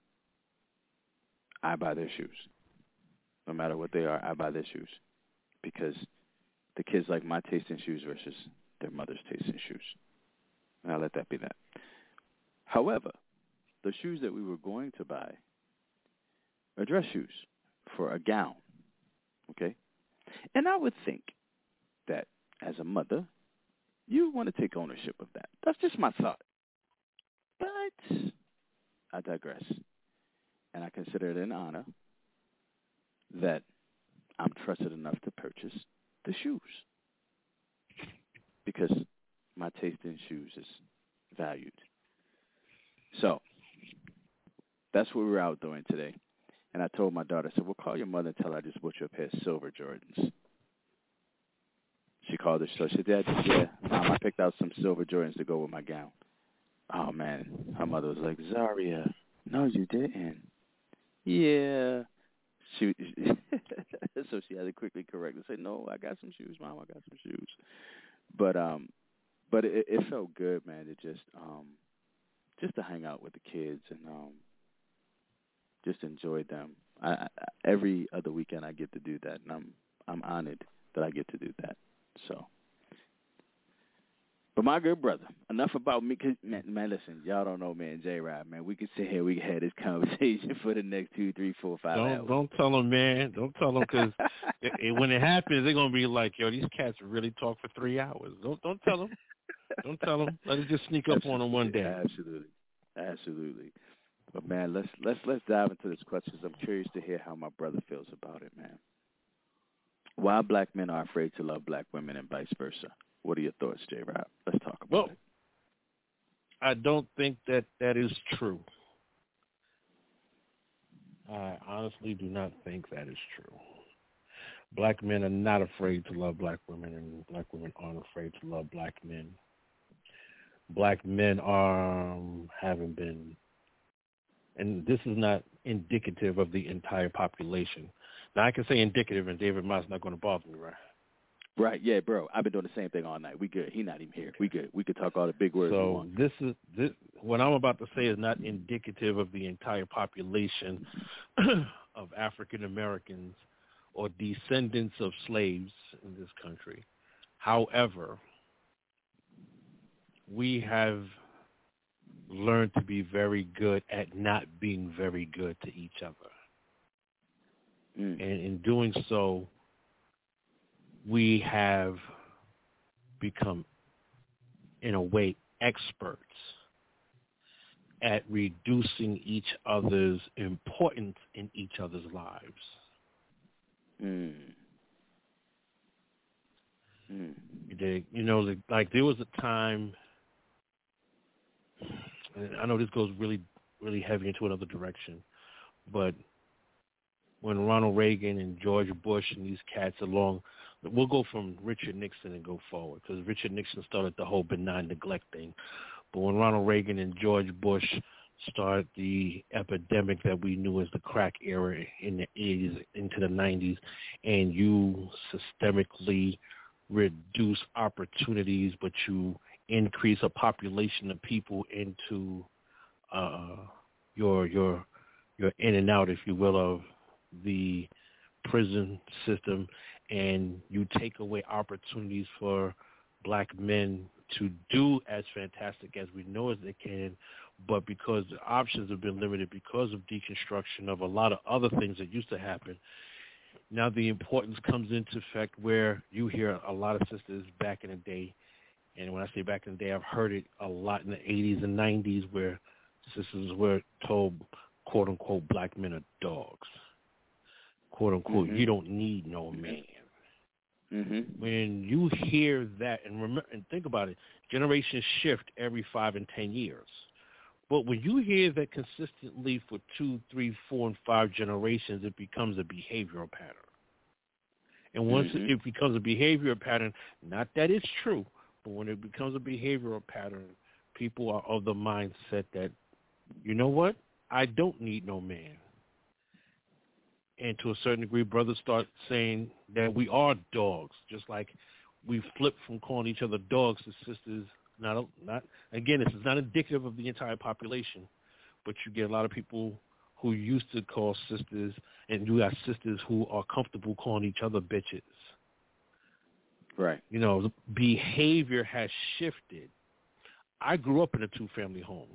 I buy their shoes. No matter what they are, I buy their shoes. Because the kids like my taste in shoes versus their mother's taste in shoes. And I'll let that be that. However, the shoes that we were going to buy are dress shoes for a gown. Okay? And I would think that as a mother, you want to take ownership of that. That's just my thought. But I digress. And I consider it an honor that I'm trusted enough to purchase the shoes. Because my taste in shoes is valued. So, that's what we were out doing today. And I told my daughter, I said, well, call your mother and tell her I just bought you a pair of silver Jordans. She called her, so she said, Dad, yeah, Mom, I picked out some silver Jordans to go with my gown. Oh, man. Her mother was like, Zaria, no, you didn't. Yeah. So she had to quickly correct and say, no, I got some shoes, Mom, I got some shoes. But it felt good, man, to just to hang out with the kids and just enjoy them. Every other weekend I get to do that, and I'm honored that I get to do that. So, But my good brother, enough about me. Cause, man, listen, y'all don't know, man, J-Rod, man. We can sit here, we can have this conversation for the next 2, 3, 4, 5 hours. Don't tell them, man. Don't tell them, because when it happens, they're going to be like, yo, these cats really talk for 3 hours. Don't tell them. Don't tell them. Let it just sneak up on them one day. Absolutely. But, man, let's dive into this question. I'm curious to hear how my brother feels about it, man. Why black men are afraid to love black women and vice versa. What are your thoughts, J-Rod? Let's talk about it. I don't think that is true. I honestly do not think that is true. Black men are not afraid to love black women, and black women aren't afraid to love black men. Black men haven't been, and this is not indicative of the entire population. Now, I can say indicative, and David Mott's not going to bother me, right? Right, yeah, bro. I've been doing the same thing all night. We good. He not even here. We good. We could talk all the big words we want. So this what I'm about to say is not indicative of the entire population of African Americans or descendants of slaves in this country. However, we have learned to be very good at not being very good to each other. And in doing so, we have become, in a way, experts at reducing each other's importance in each other's lives. You know, like there was a time, and I know this goes really, really heavy into another direction, but when Ronald Reagan and George Bush and these cats along, we'll go from Richard Nixon and go forward, because Richard Nixon started the whole benign neglect thing. But when Ronald Reagan and George Bush started the epidemic that we knew as the crack era in the 80s into the 90s, and you systemically reduce opportunities, but you increase a population of people into your in and out, if you will, of the prison system, and you take away opportunities for black men to do as fantastic as we know as they can, but because the options have been limited because of deconstruction of a lot of other things that used to happen, now the importance comes into effect where you hear a lot of sisters back in the day, and when I say back in the day, I've heard it a lot in the 80s and 90s, where sisters were told, quote-unquote, black men are dogs. Quote-unquote, you don't need no man. When you hear that, and remember, and think about it, generations shift every 5 and 10 years. But when you hear that consistently for 2, 3, 4, and 5 generations, it becomes a behavioral pattern. And once it becomes a behavioral pattern, not that it's true, but when it becomes a behavioral pattern, people are of the mindset that, you know what, I don't need no man. And to a certain degree, brothers start saying that we are dogs, just like we flip from calling each other dogs to sisters. Not again, this is not indicative of the entire population, but you get a lot of people who used to call sisters, and you got sisters who are comfortable calling each other bitches. Right. You know, behavior has shifted. I grew up in a 2-family home.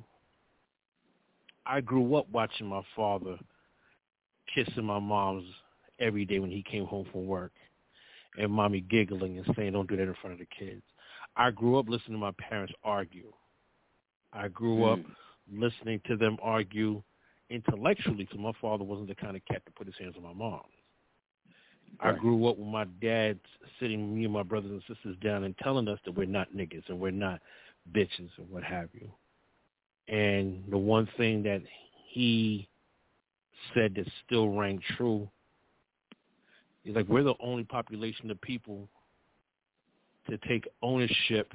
I grew up watching my father kissing my mom's every day when he came home from work, and mommy giggling and saying, don't do that in front of the kids. I grew up listening to my parents argue. I grew up listening to them argue intellectually, because my father wasn't the kind of cat to put his hands on my mom. Right. I grew up with my dad sitting me and my brothers and sisters down and telling us that we're not niggas and we're not bitches and what have you. And the one thing that he said that still rang true is, like, we're the only population of people to take ownership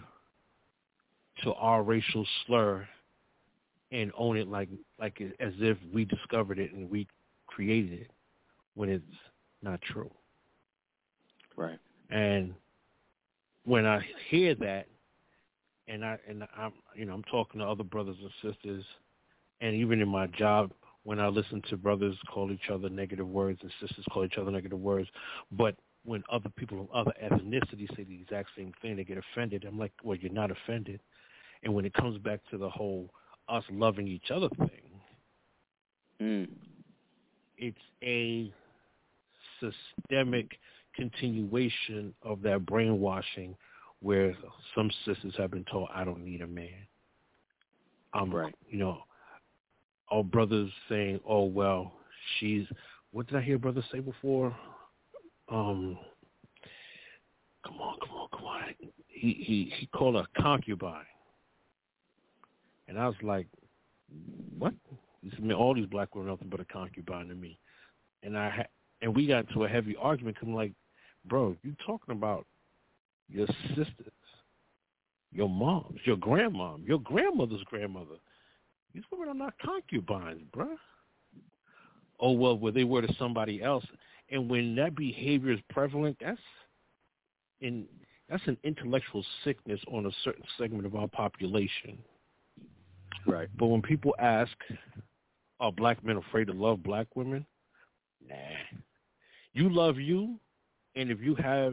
to our racial slur and own it like as if we discovered it and we created it, when it's not true. Right. And when I hear that, and I'm talking to other brothers and sisters, and even in my job, when I listen to brothers call each other negative words and sisters call each other negative words, but when other people of other ethnicities say the exact same thing, they get offended. I'm like, well, you're not offended. And when it comes back to the whole us loving each other thing, it's a systemic continuation of that brainwashing where some sisters have been told, I don't need a man. Right. You know, our brothers saying, oh, well, what did I hear brothers say before? Come on. He called her a concubine. And I was like, what? He said, man, all these black women are nothing but a concubine to me. And we got into a heavy argument because I'm like, bro, you talking about your sisters, your moms, your grandmom, your grandmother's grandmother. These women are not concubines, bro. Oh, well, they were to somebody else. And when that behavior is prevalent, that's an intellectual sickness on a certain segment of our population. Right. But when people ask, are black men afraid to love black women? Nah. You love you, and if you have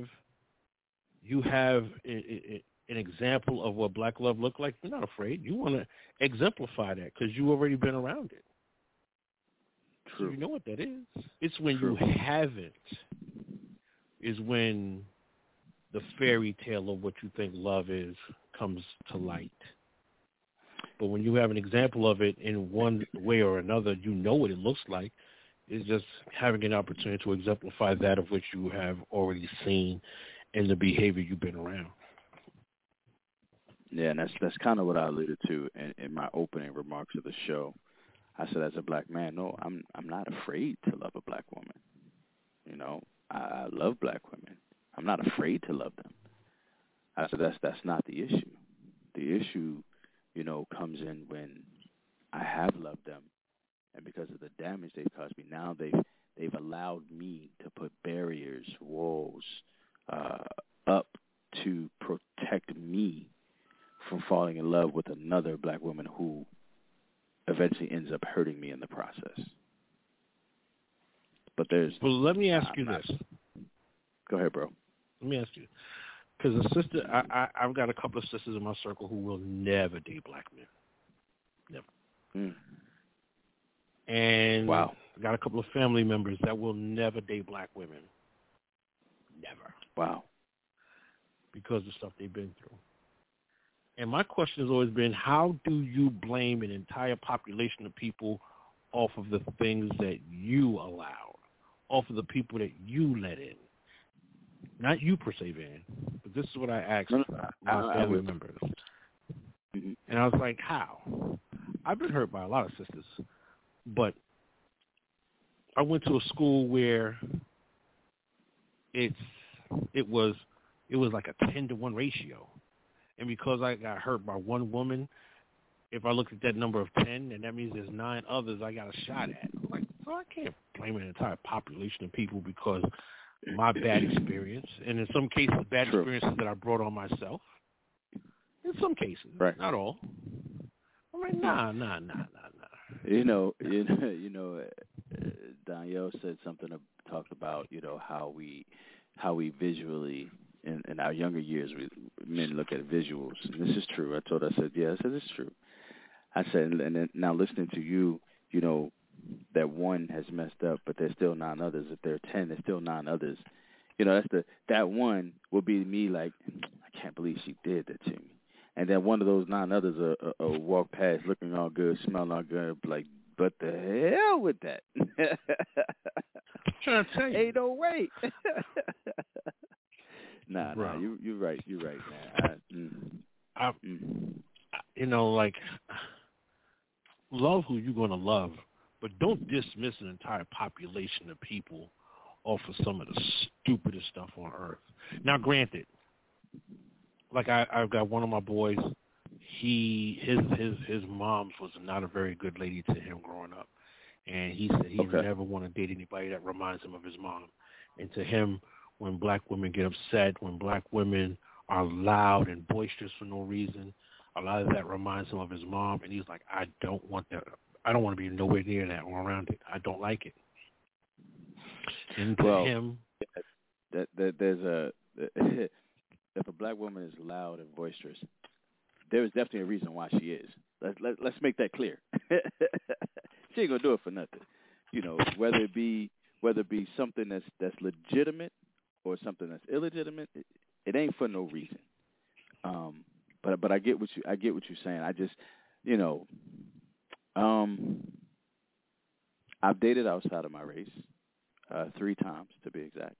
an example of what black love looked like, you're not afraid. You want to exemplify that because you've already been around it. True. So you know what that is. It's when True. you haven't is when the fairy tale of what you think love is comes to light. But when you have an example of it in one way or another, you know what it looks like. It's just having an opportunity to exemplify that of which you have already seen in the behavior you've been around. Yeah, and that's kind of what I alluded to in my opening remarks of the show. I said, as a black man, no, I'm not afraid to love a black woman. You know, I love black women. I'm not afraid to love them. I said that's not the issue. The issue, you know, comes in when I have loved them, and because of the damage they've caused me, now they've allowed me to put barriers, walls up to protect me from falling in love with another black woman who eventually ends up hurting me in the process. But well, let me ask you this. Go ahead, bro. Let me ask you, because a sister, I've got a couple of sisters in my circle who will never date black men, never. And wow, I got a couple of family members that will never date black women, never. Wow, because of stuff they've been through. And my question has always been, how do you blame an entire population of people off of the things that you allowed, off of the people that you let in? Not you per se, Van, but this is what I asked my family members. Mm-hmm. And I was like, how? I've been hurt by a lot of sisters, but I went to a school where it was like a 10-to-1 ratio. And because I got hurt by one woman, if I look at that number of 10, and that means there's 9 others I got a shot at. I'm like, so I can't blame an entire population of people because my bad experience, and in some cases, bad experiences that I brought on myself. In some cases, right. Not all. I'm like, nah. You know, Danielle said something, talked about, you know, how we visually, in our younger years, men look at visuals. And this is true. I said, it's true. I said, and then now listening to you, you know, that one has messed up, but there's still 9 others. If there are 10, there's still 9 others. You know, that one will be me like, I can't believe she did that to me. And then one of those 9 others will walk past looking all good, smelling all good, like, but the hell with that. I'm trying to tell you. Ain't no way. Nah, you're right. You're right, man. You know, like, love who you're going to love, but don't dismiss an entire population of people off of some of the stupidest stuff on earth. Now, granted, like I've got one of my boys, his mom was not a very good lady to him growing up, and he said he never want to date anybody that reminds him of his mom. And to him, when black women get upset, when black women are loud and boisterous for no reason, a lot of that reminds him of his mom, and he's like, I don't want that. I don't want to be nowhere near that or around it. I don't like it. And to him, there's a if a black woman is loud and boisterous, there is definitely a reason why she is. Let's make that clear. She ain't gonna do it for nothing. You know, whether it be something that's legitimate or something that's illegitimate, it ain't for no reason. But I get what you're saying. I just, you know, I've dated outside of my race 3 times to be exact.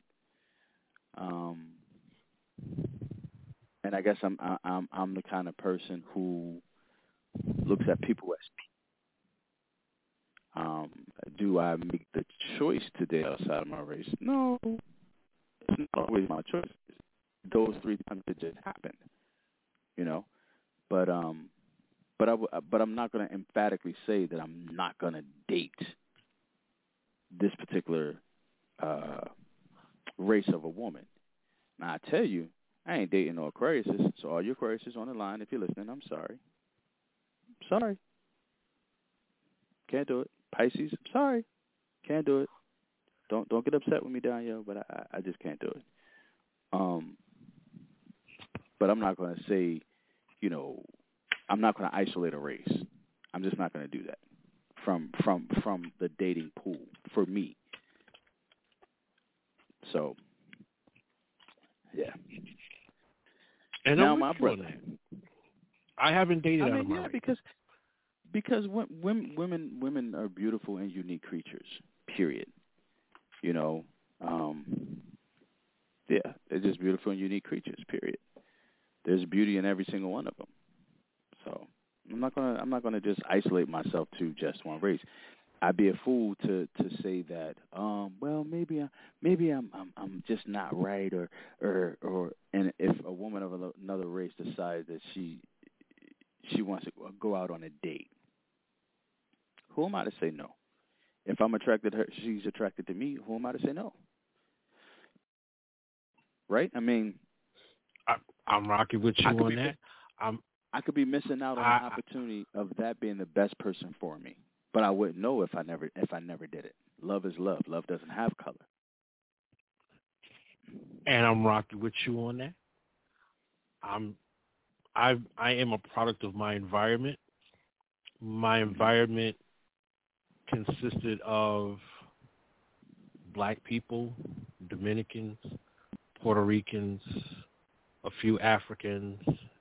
And I guess I'm the kind of person who looks at people as people. Do I make the choice to date outside of my race? No, it's not always my choice. Those 3 times it just happened, you know. But I'm not going to emphatically say that I'm not going to date this particular race of a woman. Now I tell you, I ain't dating no Aquariuses. So all you Aquariuses on the line, if you're listening, I'm sorry. Sorry. Can't do it. Pisces, I'm sorry. Can't do it. Don't get upset with me, Danielle, but I just can't do it. But I'm not going to say, you know, I'm not going to isolate a race. I'm just not going to do that from the dating pool for me. So, yeah. And now my brother, I haven't dated out of my race. because women are beautiful and unique creatures. Period. You know, yeah, they're just beautiful and unique creatures. Period. There's beauty in every single one of them. So I'm not gonna just isolate myself to just one race. I'd be a fool to say that. Well, maybe I'm just not right, or and if a woman of another race decides that she wants to go out on a date, who am I to say no? If I'm attracted to her, she's attracted to me. Who am I to say no? Right? I mean, I'm rocking with you on that. I could be missing out on the opportunity of that being the best person for me, but I wouldn't know if I never did it. Love is love. Love doesn't have color. And I'm rocking with you on that. I am a product of my environment. My environment consisted of black people, Dominicans, Puerto Ricans, a few Africans.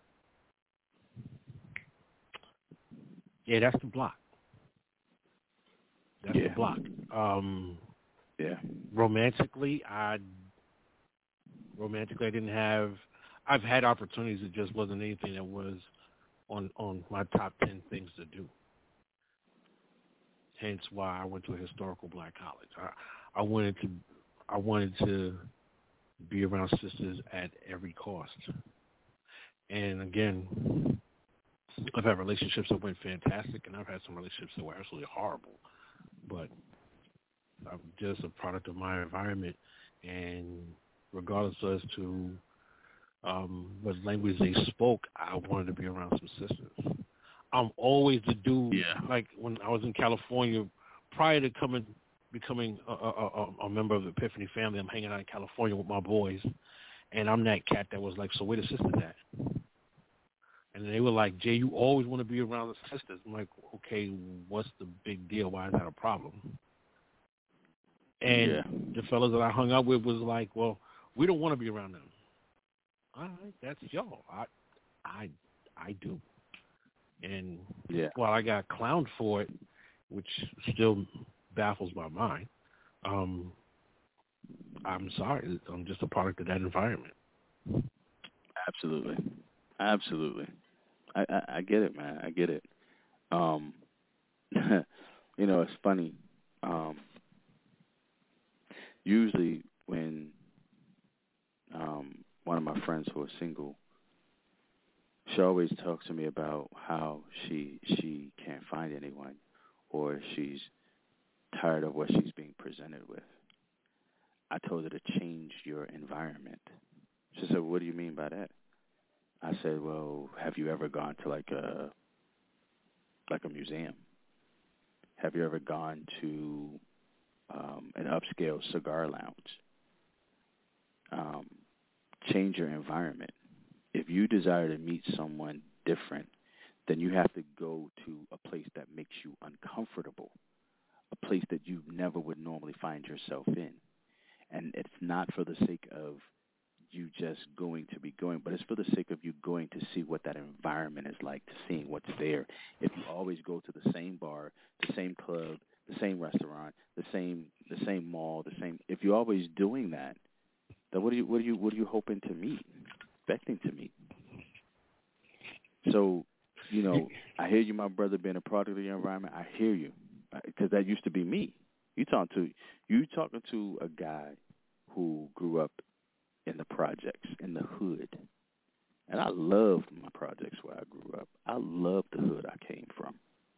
Yeah, that's the block. That's the block. Yeah. Romantically, I didn't have. I've had opportunities. It just wasn't anything that was on my top 10 things to do. Hence why I went to a historical black college. I wanted to be around sisters at every cost. And again, I've had relationships that went fantastic, and I've had some relationships that were absolutely horrible. But I'm just a product of my environment, and regardless as to what language they spoke, I wanted to be around some sisters. I'm always the dude, like when I was in California, prior to becoming a member of the Epiphany family, I'm hanging out in California with my boys, and I'm that cat that was like, so where the sisters at? And they were like, Jay, you always want to be around the sisters. I'm like, okay, what's the big deal? Why is that a problem? And the fellas that I hung out with was like, well, we don't want to be around them. All right, that's y'all. I do. And while I got clowned for it, which still baffles my mind, I'm sorry. I'm just a product of that environment. Absolutely. I get it, man. I get it. You know, it's funny. Usually when one of my friends who is single, she always talks to me about how she can't find anyone, or she's tired of what she's being presented with. I told her to change your environment. She said, what do you mean by that? I said, well, have you ever gone to like a museum? Have you ever gone to an upscale cigar lounge? change your environment. If you desire to meet someone different, then you have to go to a place that makes you uncomfortable, a place that you never would normally find yourself in. And it's not for the sake of you just going to be going, but it's for the sake of you going to see what that environment is like, to seeing what's there. If you always go to the same bar, the same club, the same restaurant, the same mall, if you're always doing that, then what are you hoping to meet, expecting to meet? So, I hear you, my brother, being a product of your environment. I hear you, because that used to be me. You talking to a guy who grew up in the projects, in the hood. And I loved my projects where I grew up. I loved the hood I came from.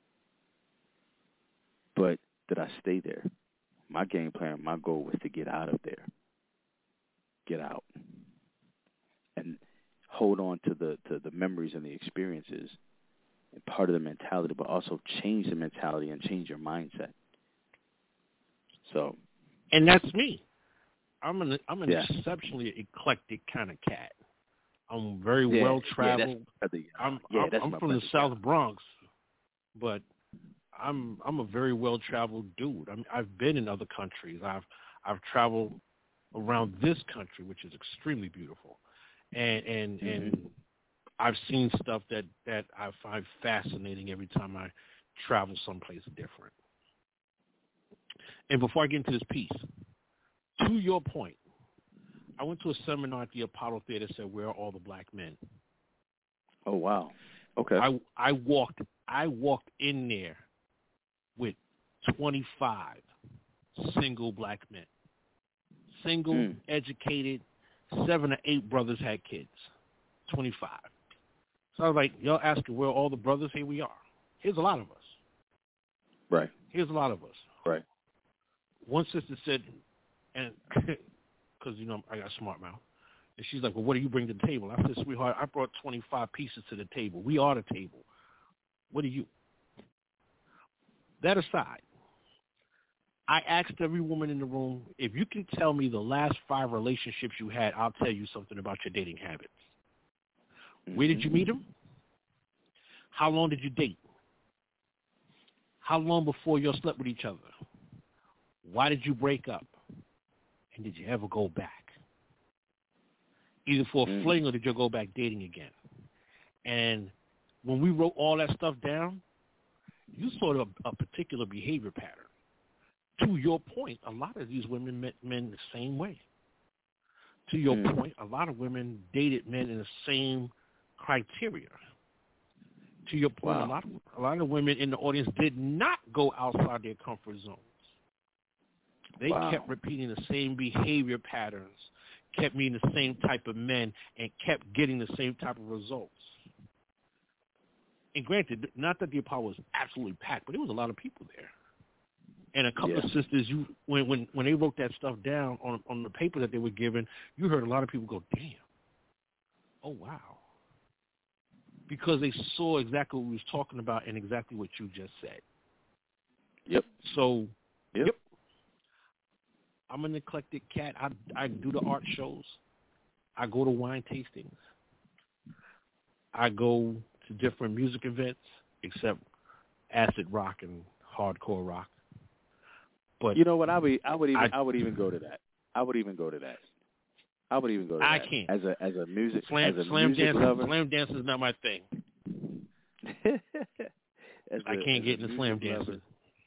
But did I stay there? My game plan, my goal was to get out of there. Get out. And hold on to the memories and the experiences, and part of the mentality, but also change the mentality and change your mindset. So, and that's me. I'm an exceptionally eclectic kind of cat. I'm very well traveled. I'm from the South Bronx, but I'm a very well traveled dude. I've been in other countries. I've traveled around this country, which is extremely beautiful, and I've seen stuff that I find fascinating every time I travel someplace different. And before I get into this piece, to your point, I went to a seminar at the Apollo Theater that said, "Where are all the black men?" Oh, wow. Okay. I walked in there with 25 single black men. Single, educated, 7 or 8 brothers had kids. 25. So I was like, y'all asking where are all the brothers? Here we are. Here's a lot of us. Right. Here's a lot of us. Right. One sister said, and because, I got a smart mouth, and she's like, well, what do you bring to the table? I said, sweetheart, I brought 25 pieces to the table. We are the table. What do you? That aside, I asked every woman in the room, if you can tell me the last 5 relationships you had, I'll tell you something about your dating habits. Where did you meet them? How long did you date? How long before you all slept with each other? Why did you break up? And did you ever go back? Either for a fling or did you go back dating again? And when we wrote all that stuff down, you saw a particular behavior pattern. To your point, a lot of these women met men the same way. To your point, a lot of women dated men in the same criteria. To your point, a lot of women in the audience did not go outside their comfort zones. They kept repeating the same behavior patterns, kept meeting the same type of men, and kept getting the same type of results. And granted, not that the Apollo was absolutely packed, but there was a lot of people there. And a couple of sisters, when they wrote that stuff down on the paper that they were given, you heard a lot of people go, damn, oh, wow. Because they saw exactly what we was talking about and exactly what you just said. Yep. So, I'm an eclectic cat. I do the art shows. I go to wine tastings. I go to different music events, except acid rock and hardcore rock. But you know what? I would even go to that. I would even go to that. I can't. As a music slam music lover. Slam dance is not my thing. I can't get into slam dancing.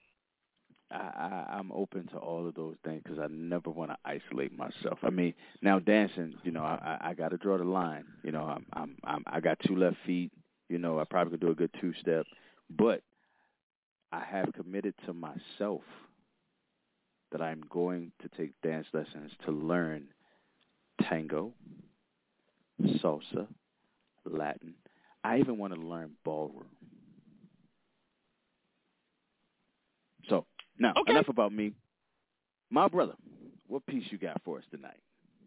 I'm open to all of those things because I never want to isolate myself. I mean, now dancing, I got to draw the line. I got 2 left feet. I probably could do a good 2-step, but I have committed to myself that I'm going to take dance lessons to learn tango, salsa, Latin. I even want to learn ballroom. So, now, enough about me. My brother, what piece you got for us tonight?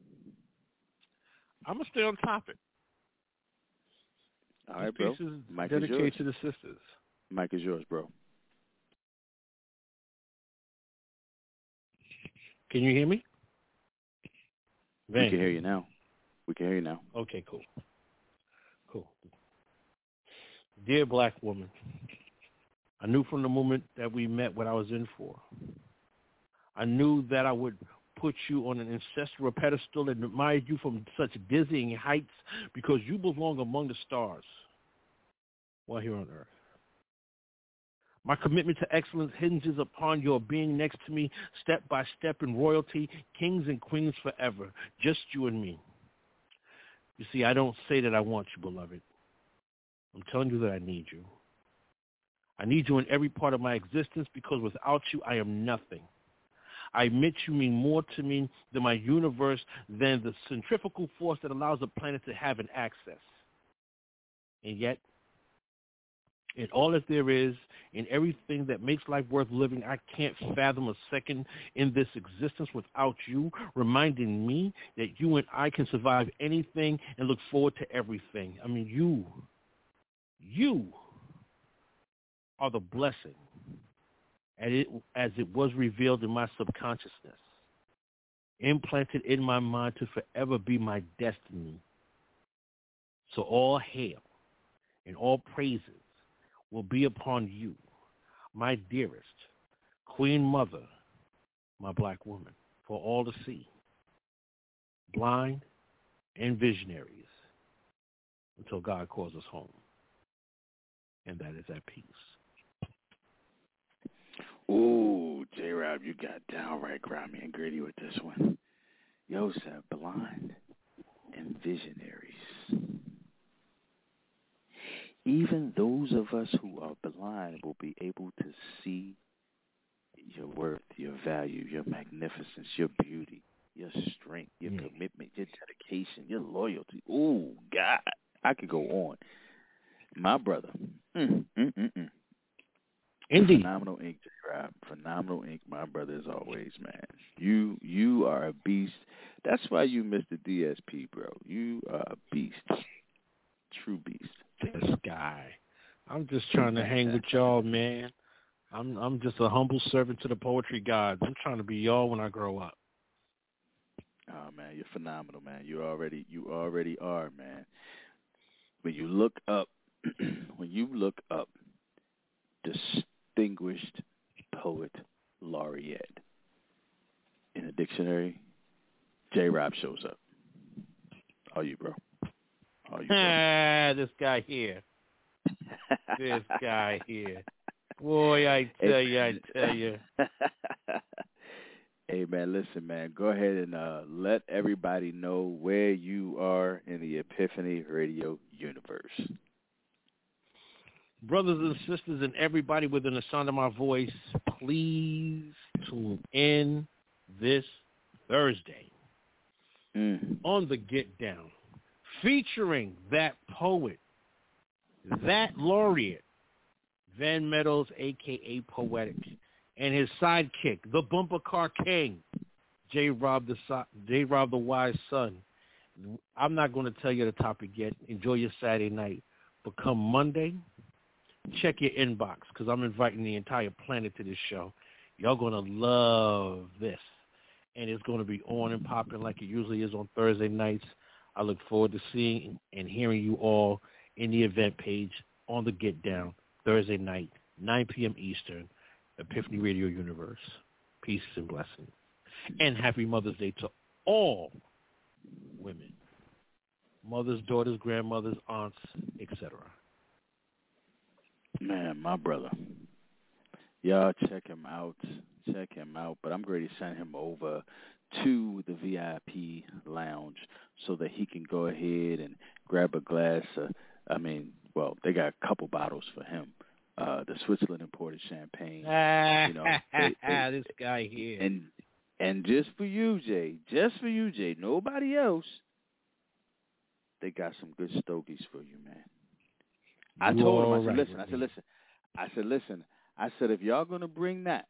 I'm going to stay on topic. All right, bro. This piece is Mike dedicated to the sisters. Mike is yours, bro. Can you hear me? We can hear you now. Okay, cool. Dear black woman, I knew from the moment that we met what I was in for. I knew that I would put you on an ancestral pedestal and admire you from such dizzying heights because you belong among the stars while here on earth. My commitment to excellence hinges upon your being next to me step by step in royalty, kings and queens forever, just you and me. You see, I don't say that I want you, beloved. I'm telling you that I need you. I need you in every part of my existence because without you, I am nothing. I admit you mean more to me than my universe, than the centrifugal force that allows a planet to have an access. And yet, in all that there is, in everything that makes life worth living, I can't fathom a second in this existence without you, reminding me that you and I can survive anything and look forward to everything. I mean, you are the blessing, as it was revealed in my subconsciousness, implanted in my mind to forever be my destiny. So all hail and all praises will be upon you, my dearest Queen Mother, my black woman, for all to see, blind and visionaries, until God calls us home. And that is at peace. Ooh, J-Rob, you got downright grimy and gritty with this one. Yo said blind and visionaries. Even those of us who are blind will be able to see your worth, your value, your magnificence, your beauty, your strength, your commitment, your dedication, your loyalty. Ooh, God, I could go on. My brother. Indeed. Phenomenal Ink, J-Rob. Phenomenal Ink, my brother, as always, man. You are a beast. That's why you Mr. DSP, bro. You are a beast. True beast. This guy. I'm just trying to hang with y'all, man. I'm just a humble servant to the poetry gods. I'm trying to be y'all when I grow up. Oh man, you're phenomenal, man. You already are, man. When you look up distinguished poet laureate in a dictionary, J-Rob shows up. All you, bro. This guy here. This guy here. Boy, I tell you. Hey, man, listen, man. Go ahead and let everybody know where you are in the Epiphany Radio universe. Brothers and sisters and everybody within the sound of my voice, please tune in this Thursday on the Get Down, featuring that poet, that laureate, Van Meadows, a.k.a. Poetic, and his sidekick, the Bumper Car King, J-Rob the Wise Son. I'm not going to tell you the topic yet. Enjoy your Saturday night. But come Monday, check your inbox because I'm inviting the entire planet to this show. Y'all going to love this. And it's going to be on and popping like it usually is on Thursday nights. I look forward to seeing and hearing you all in the event page on the Get Down, Thursday night, 9 p.m. Eastern, Epiphany Radio Universe. Peace and blessings. And happy Mother's Day to all women. Mothers, daughters, grandmothers, aunts, etc. Man, my brother. Y'all check him out. But I'm going to send him over to the VIP lounge so that he can go ahead and grab a glass. They got a couple bottles for him. The Switzerland imported champagne. This guy here. And just for you, Jay, nobody else. They got some good stogies for you, man. I told him, I said, listen, if y'all going to bring that,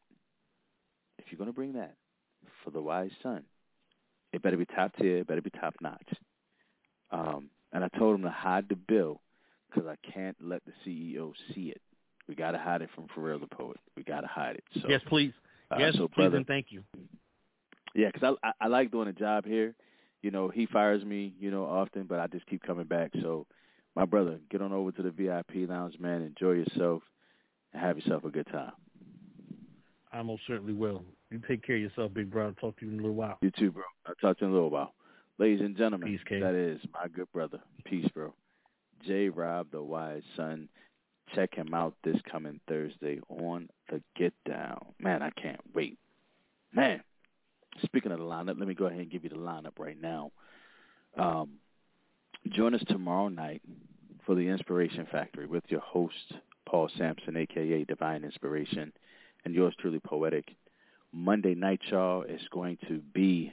for the Wise Son, it better be top tier, it better be top notch. And I told him to hide the bill because I can't let the CEO see it. We got to hide it from Pharrell the Poet. We got to hide it. So, yes, please. Yes, so please, brother, and thank you. Yeah, because I like doing a job here, he fires me, often, but I just keep coming back. So, my brother, get on over to the VIP lounge, man. Enjoy yourself and have yourself a good time. I most certainly will. You take care of yourself, big brother. Talk to you in a little while. You too, bro. I'll talk to you in a little while. Ladies and gentlemen, Peace, K. That is my good brother. Peace, bro. J. Rob, the Wise Son. Check him out this coming Thursday on The Get Down. Man, I can't wait. Man, speaking of the lineup, let me go ahead and give you the lineup right now. Join us tomorrow night for the Inspiration Factory with your host, Paul Sampson, a.k.a. Divine Inspiration, and yours truly, Poetic. Monday night, y'all, is going to be...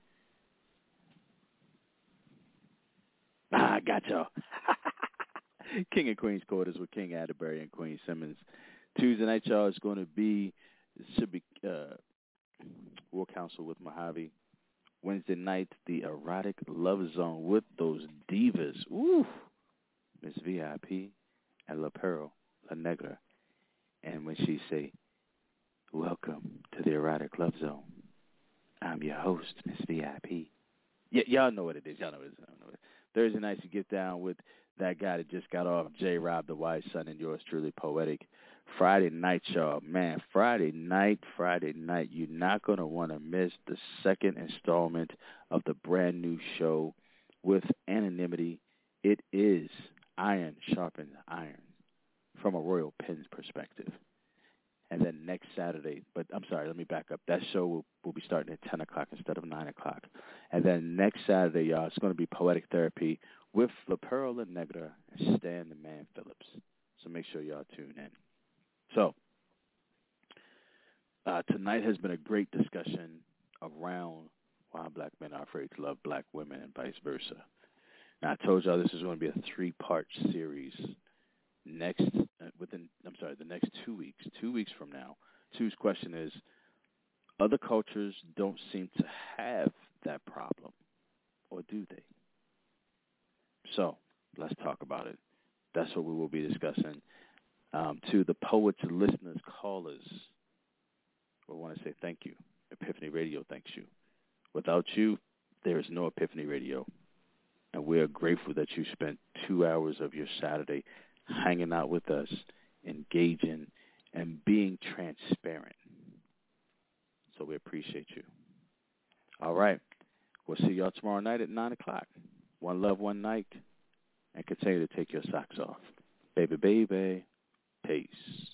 I got y'all. King and Queen's Quarters with King Atterbury and Queen Simmons. Tuesday night, y'all, is going to be... It should be War Council with Mojave. Wednesday night, the Erotic Love Zone with those divas. Ooh, Miss VIP and La Perro, La Negra. And when she say, welcome to the Erotic Love Zone, I'm your host, Miss VIP. Y'all know what it is. Y'all know what it is. Thursday nights, you get down with that guy that just got off, J. Rob, the Wise Son, and yours truly, Poetic. Friday night, y'all. Man, Friday night, you're not going to want to miss the second installment of the brand new show with Anonymity. It is Iron Sharpens Iron from a Royal Pens perspective. And then next Saturday, but I'm sorry, let me back up. That show will be starting at 10 o'clock instead of 9 o'clock. And then next Saturday, y'all, it's going to be Poetic Therapy with La Perla La Negra and Stan the Man Phillips. So make sure y'all tune in. So tonight has been a great discussion around why black men are afraid to love black women and vice versa. Now, I told y'all this is going to be a 3-part series. The next 2 weeks. 2 weeks from now. Tu's question is, other cultures don't seem to have that problem, or do they? So, let's talk about it. That's what we will be discussing. To the poets, listeners, callers, I want to say thank you. Epiphany Radio thanks you. Without you, there is no Epiphany Radio. And we are grateful that you spent 2 hours of your Saturday hanging out with us, engaging, and being transparent. So we appreciate you. All right. We'll see y'all tomorrow night at 9 o'clock. One love, one night. And continue to take your socks off. Baby, baby. Peace.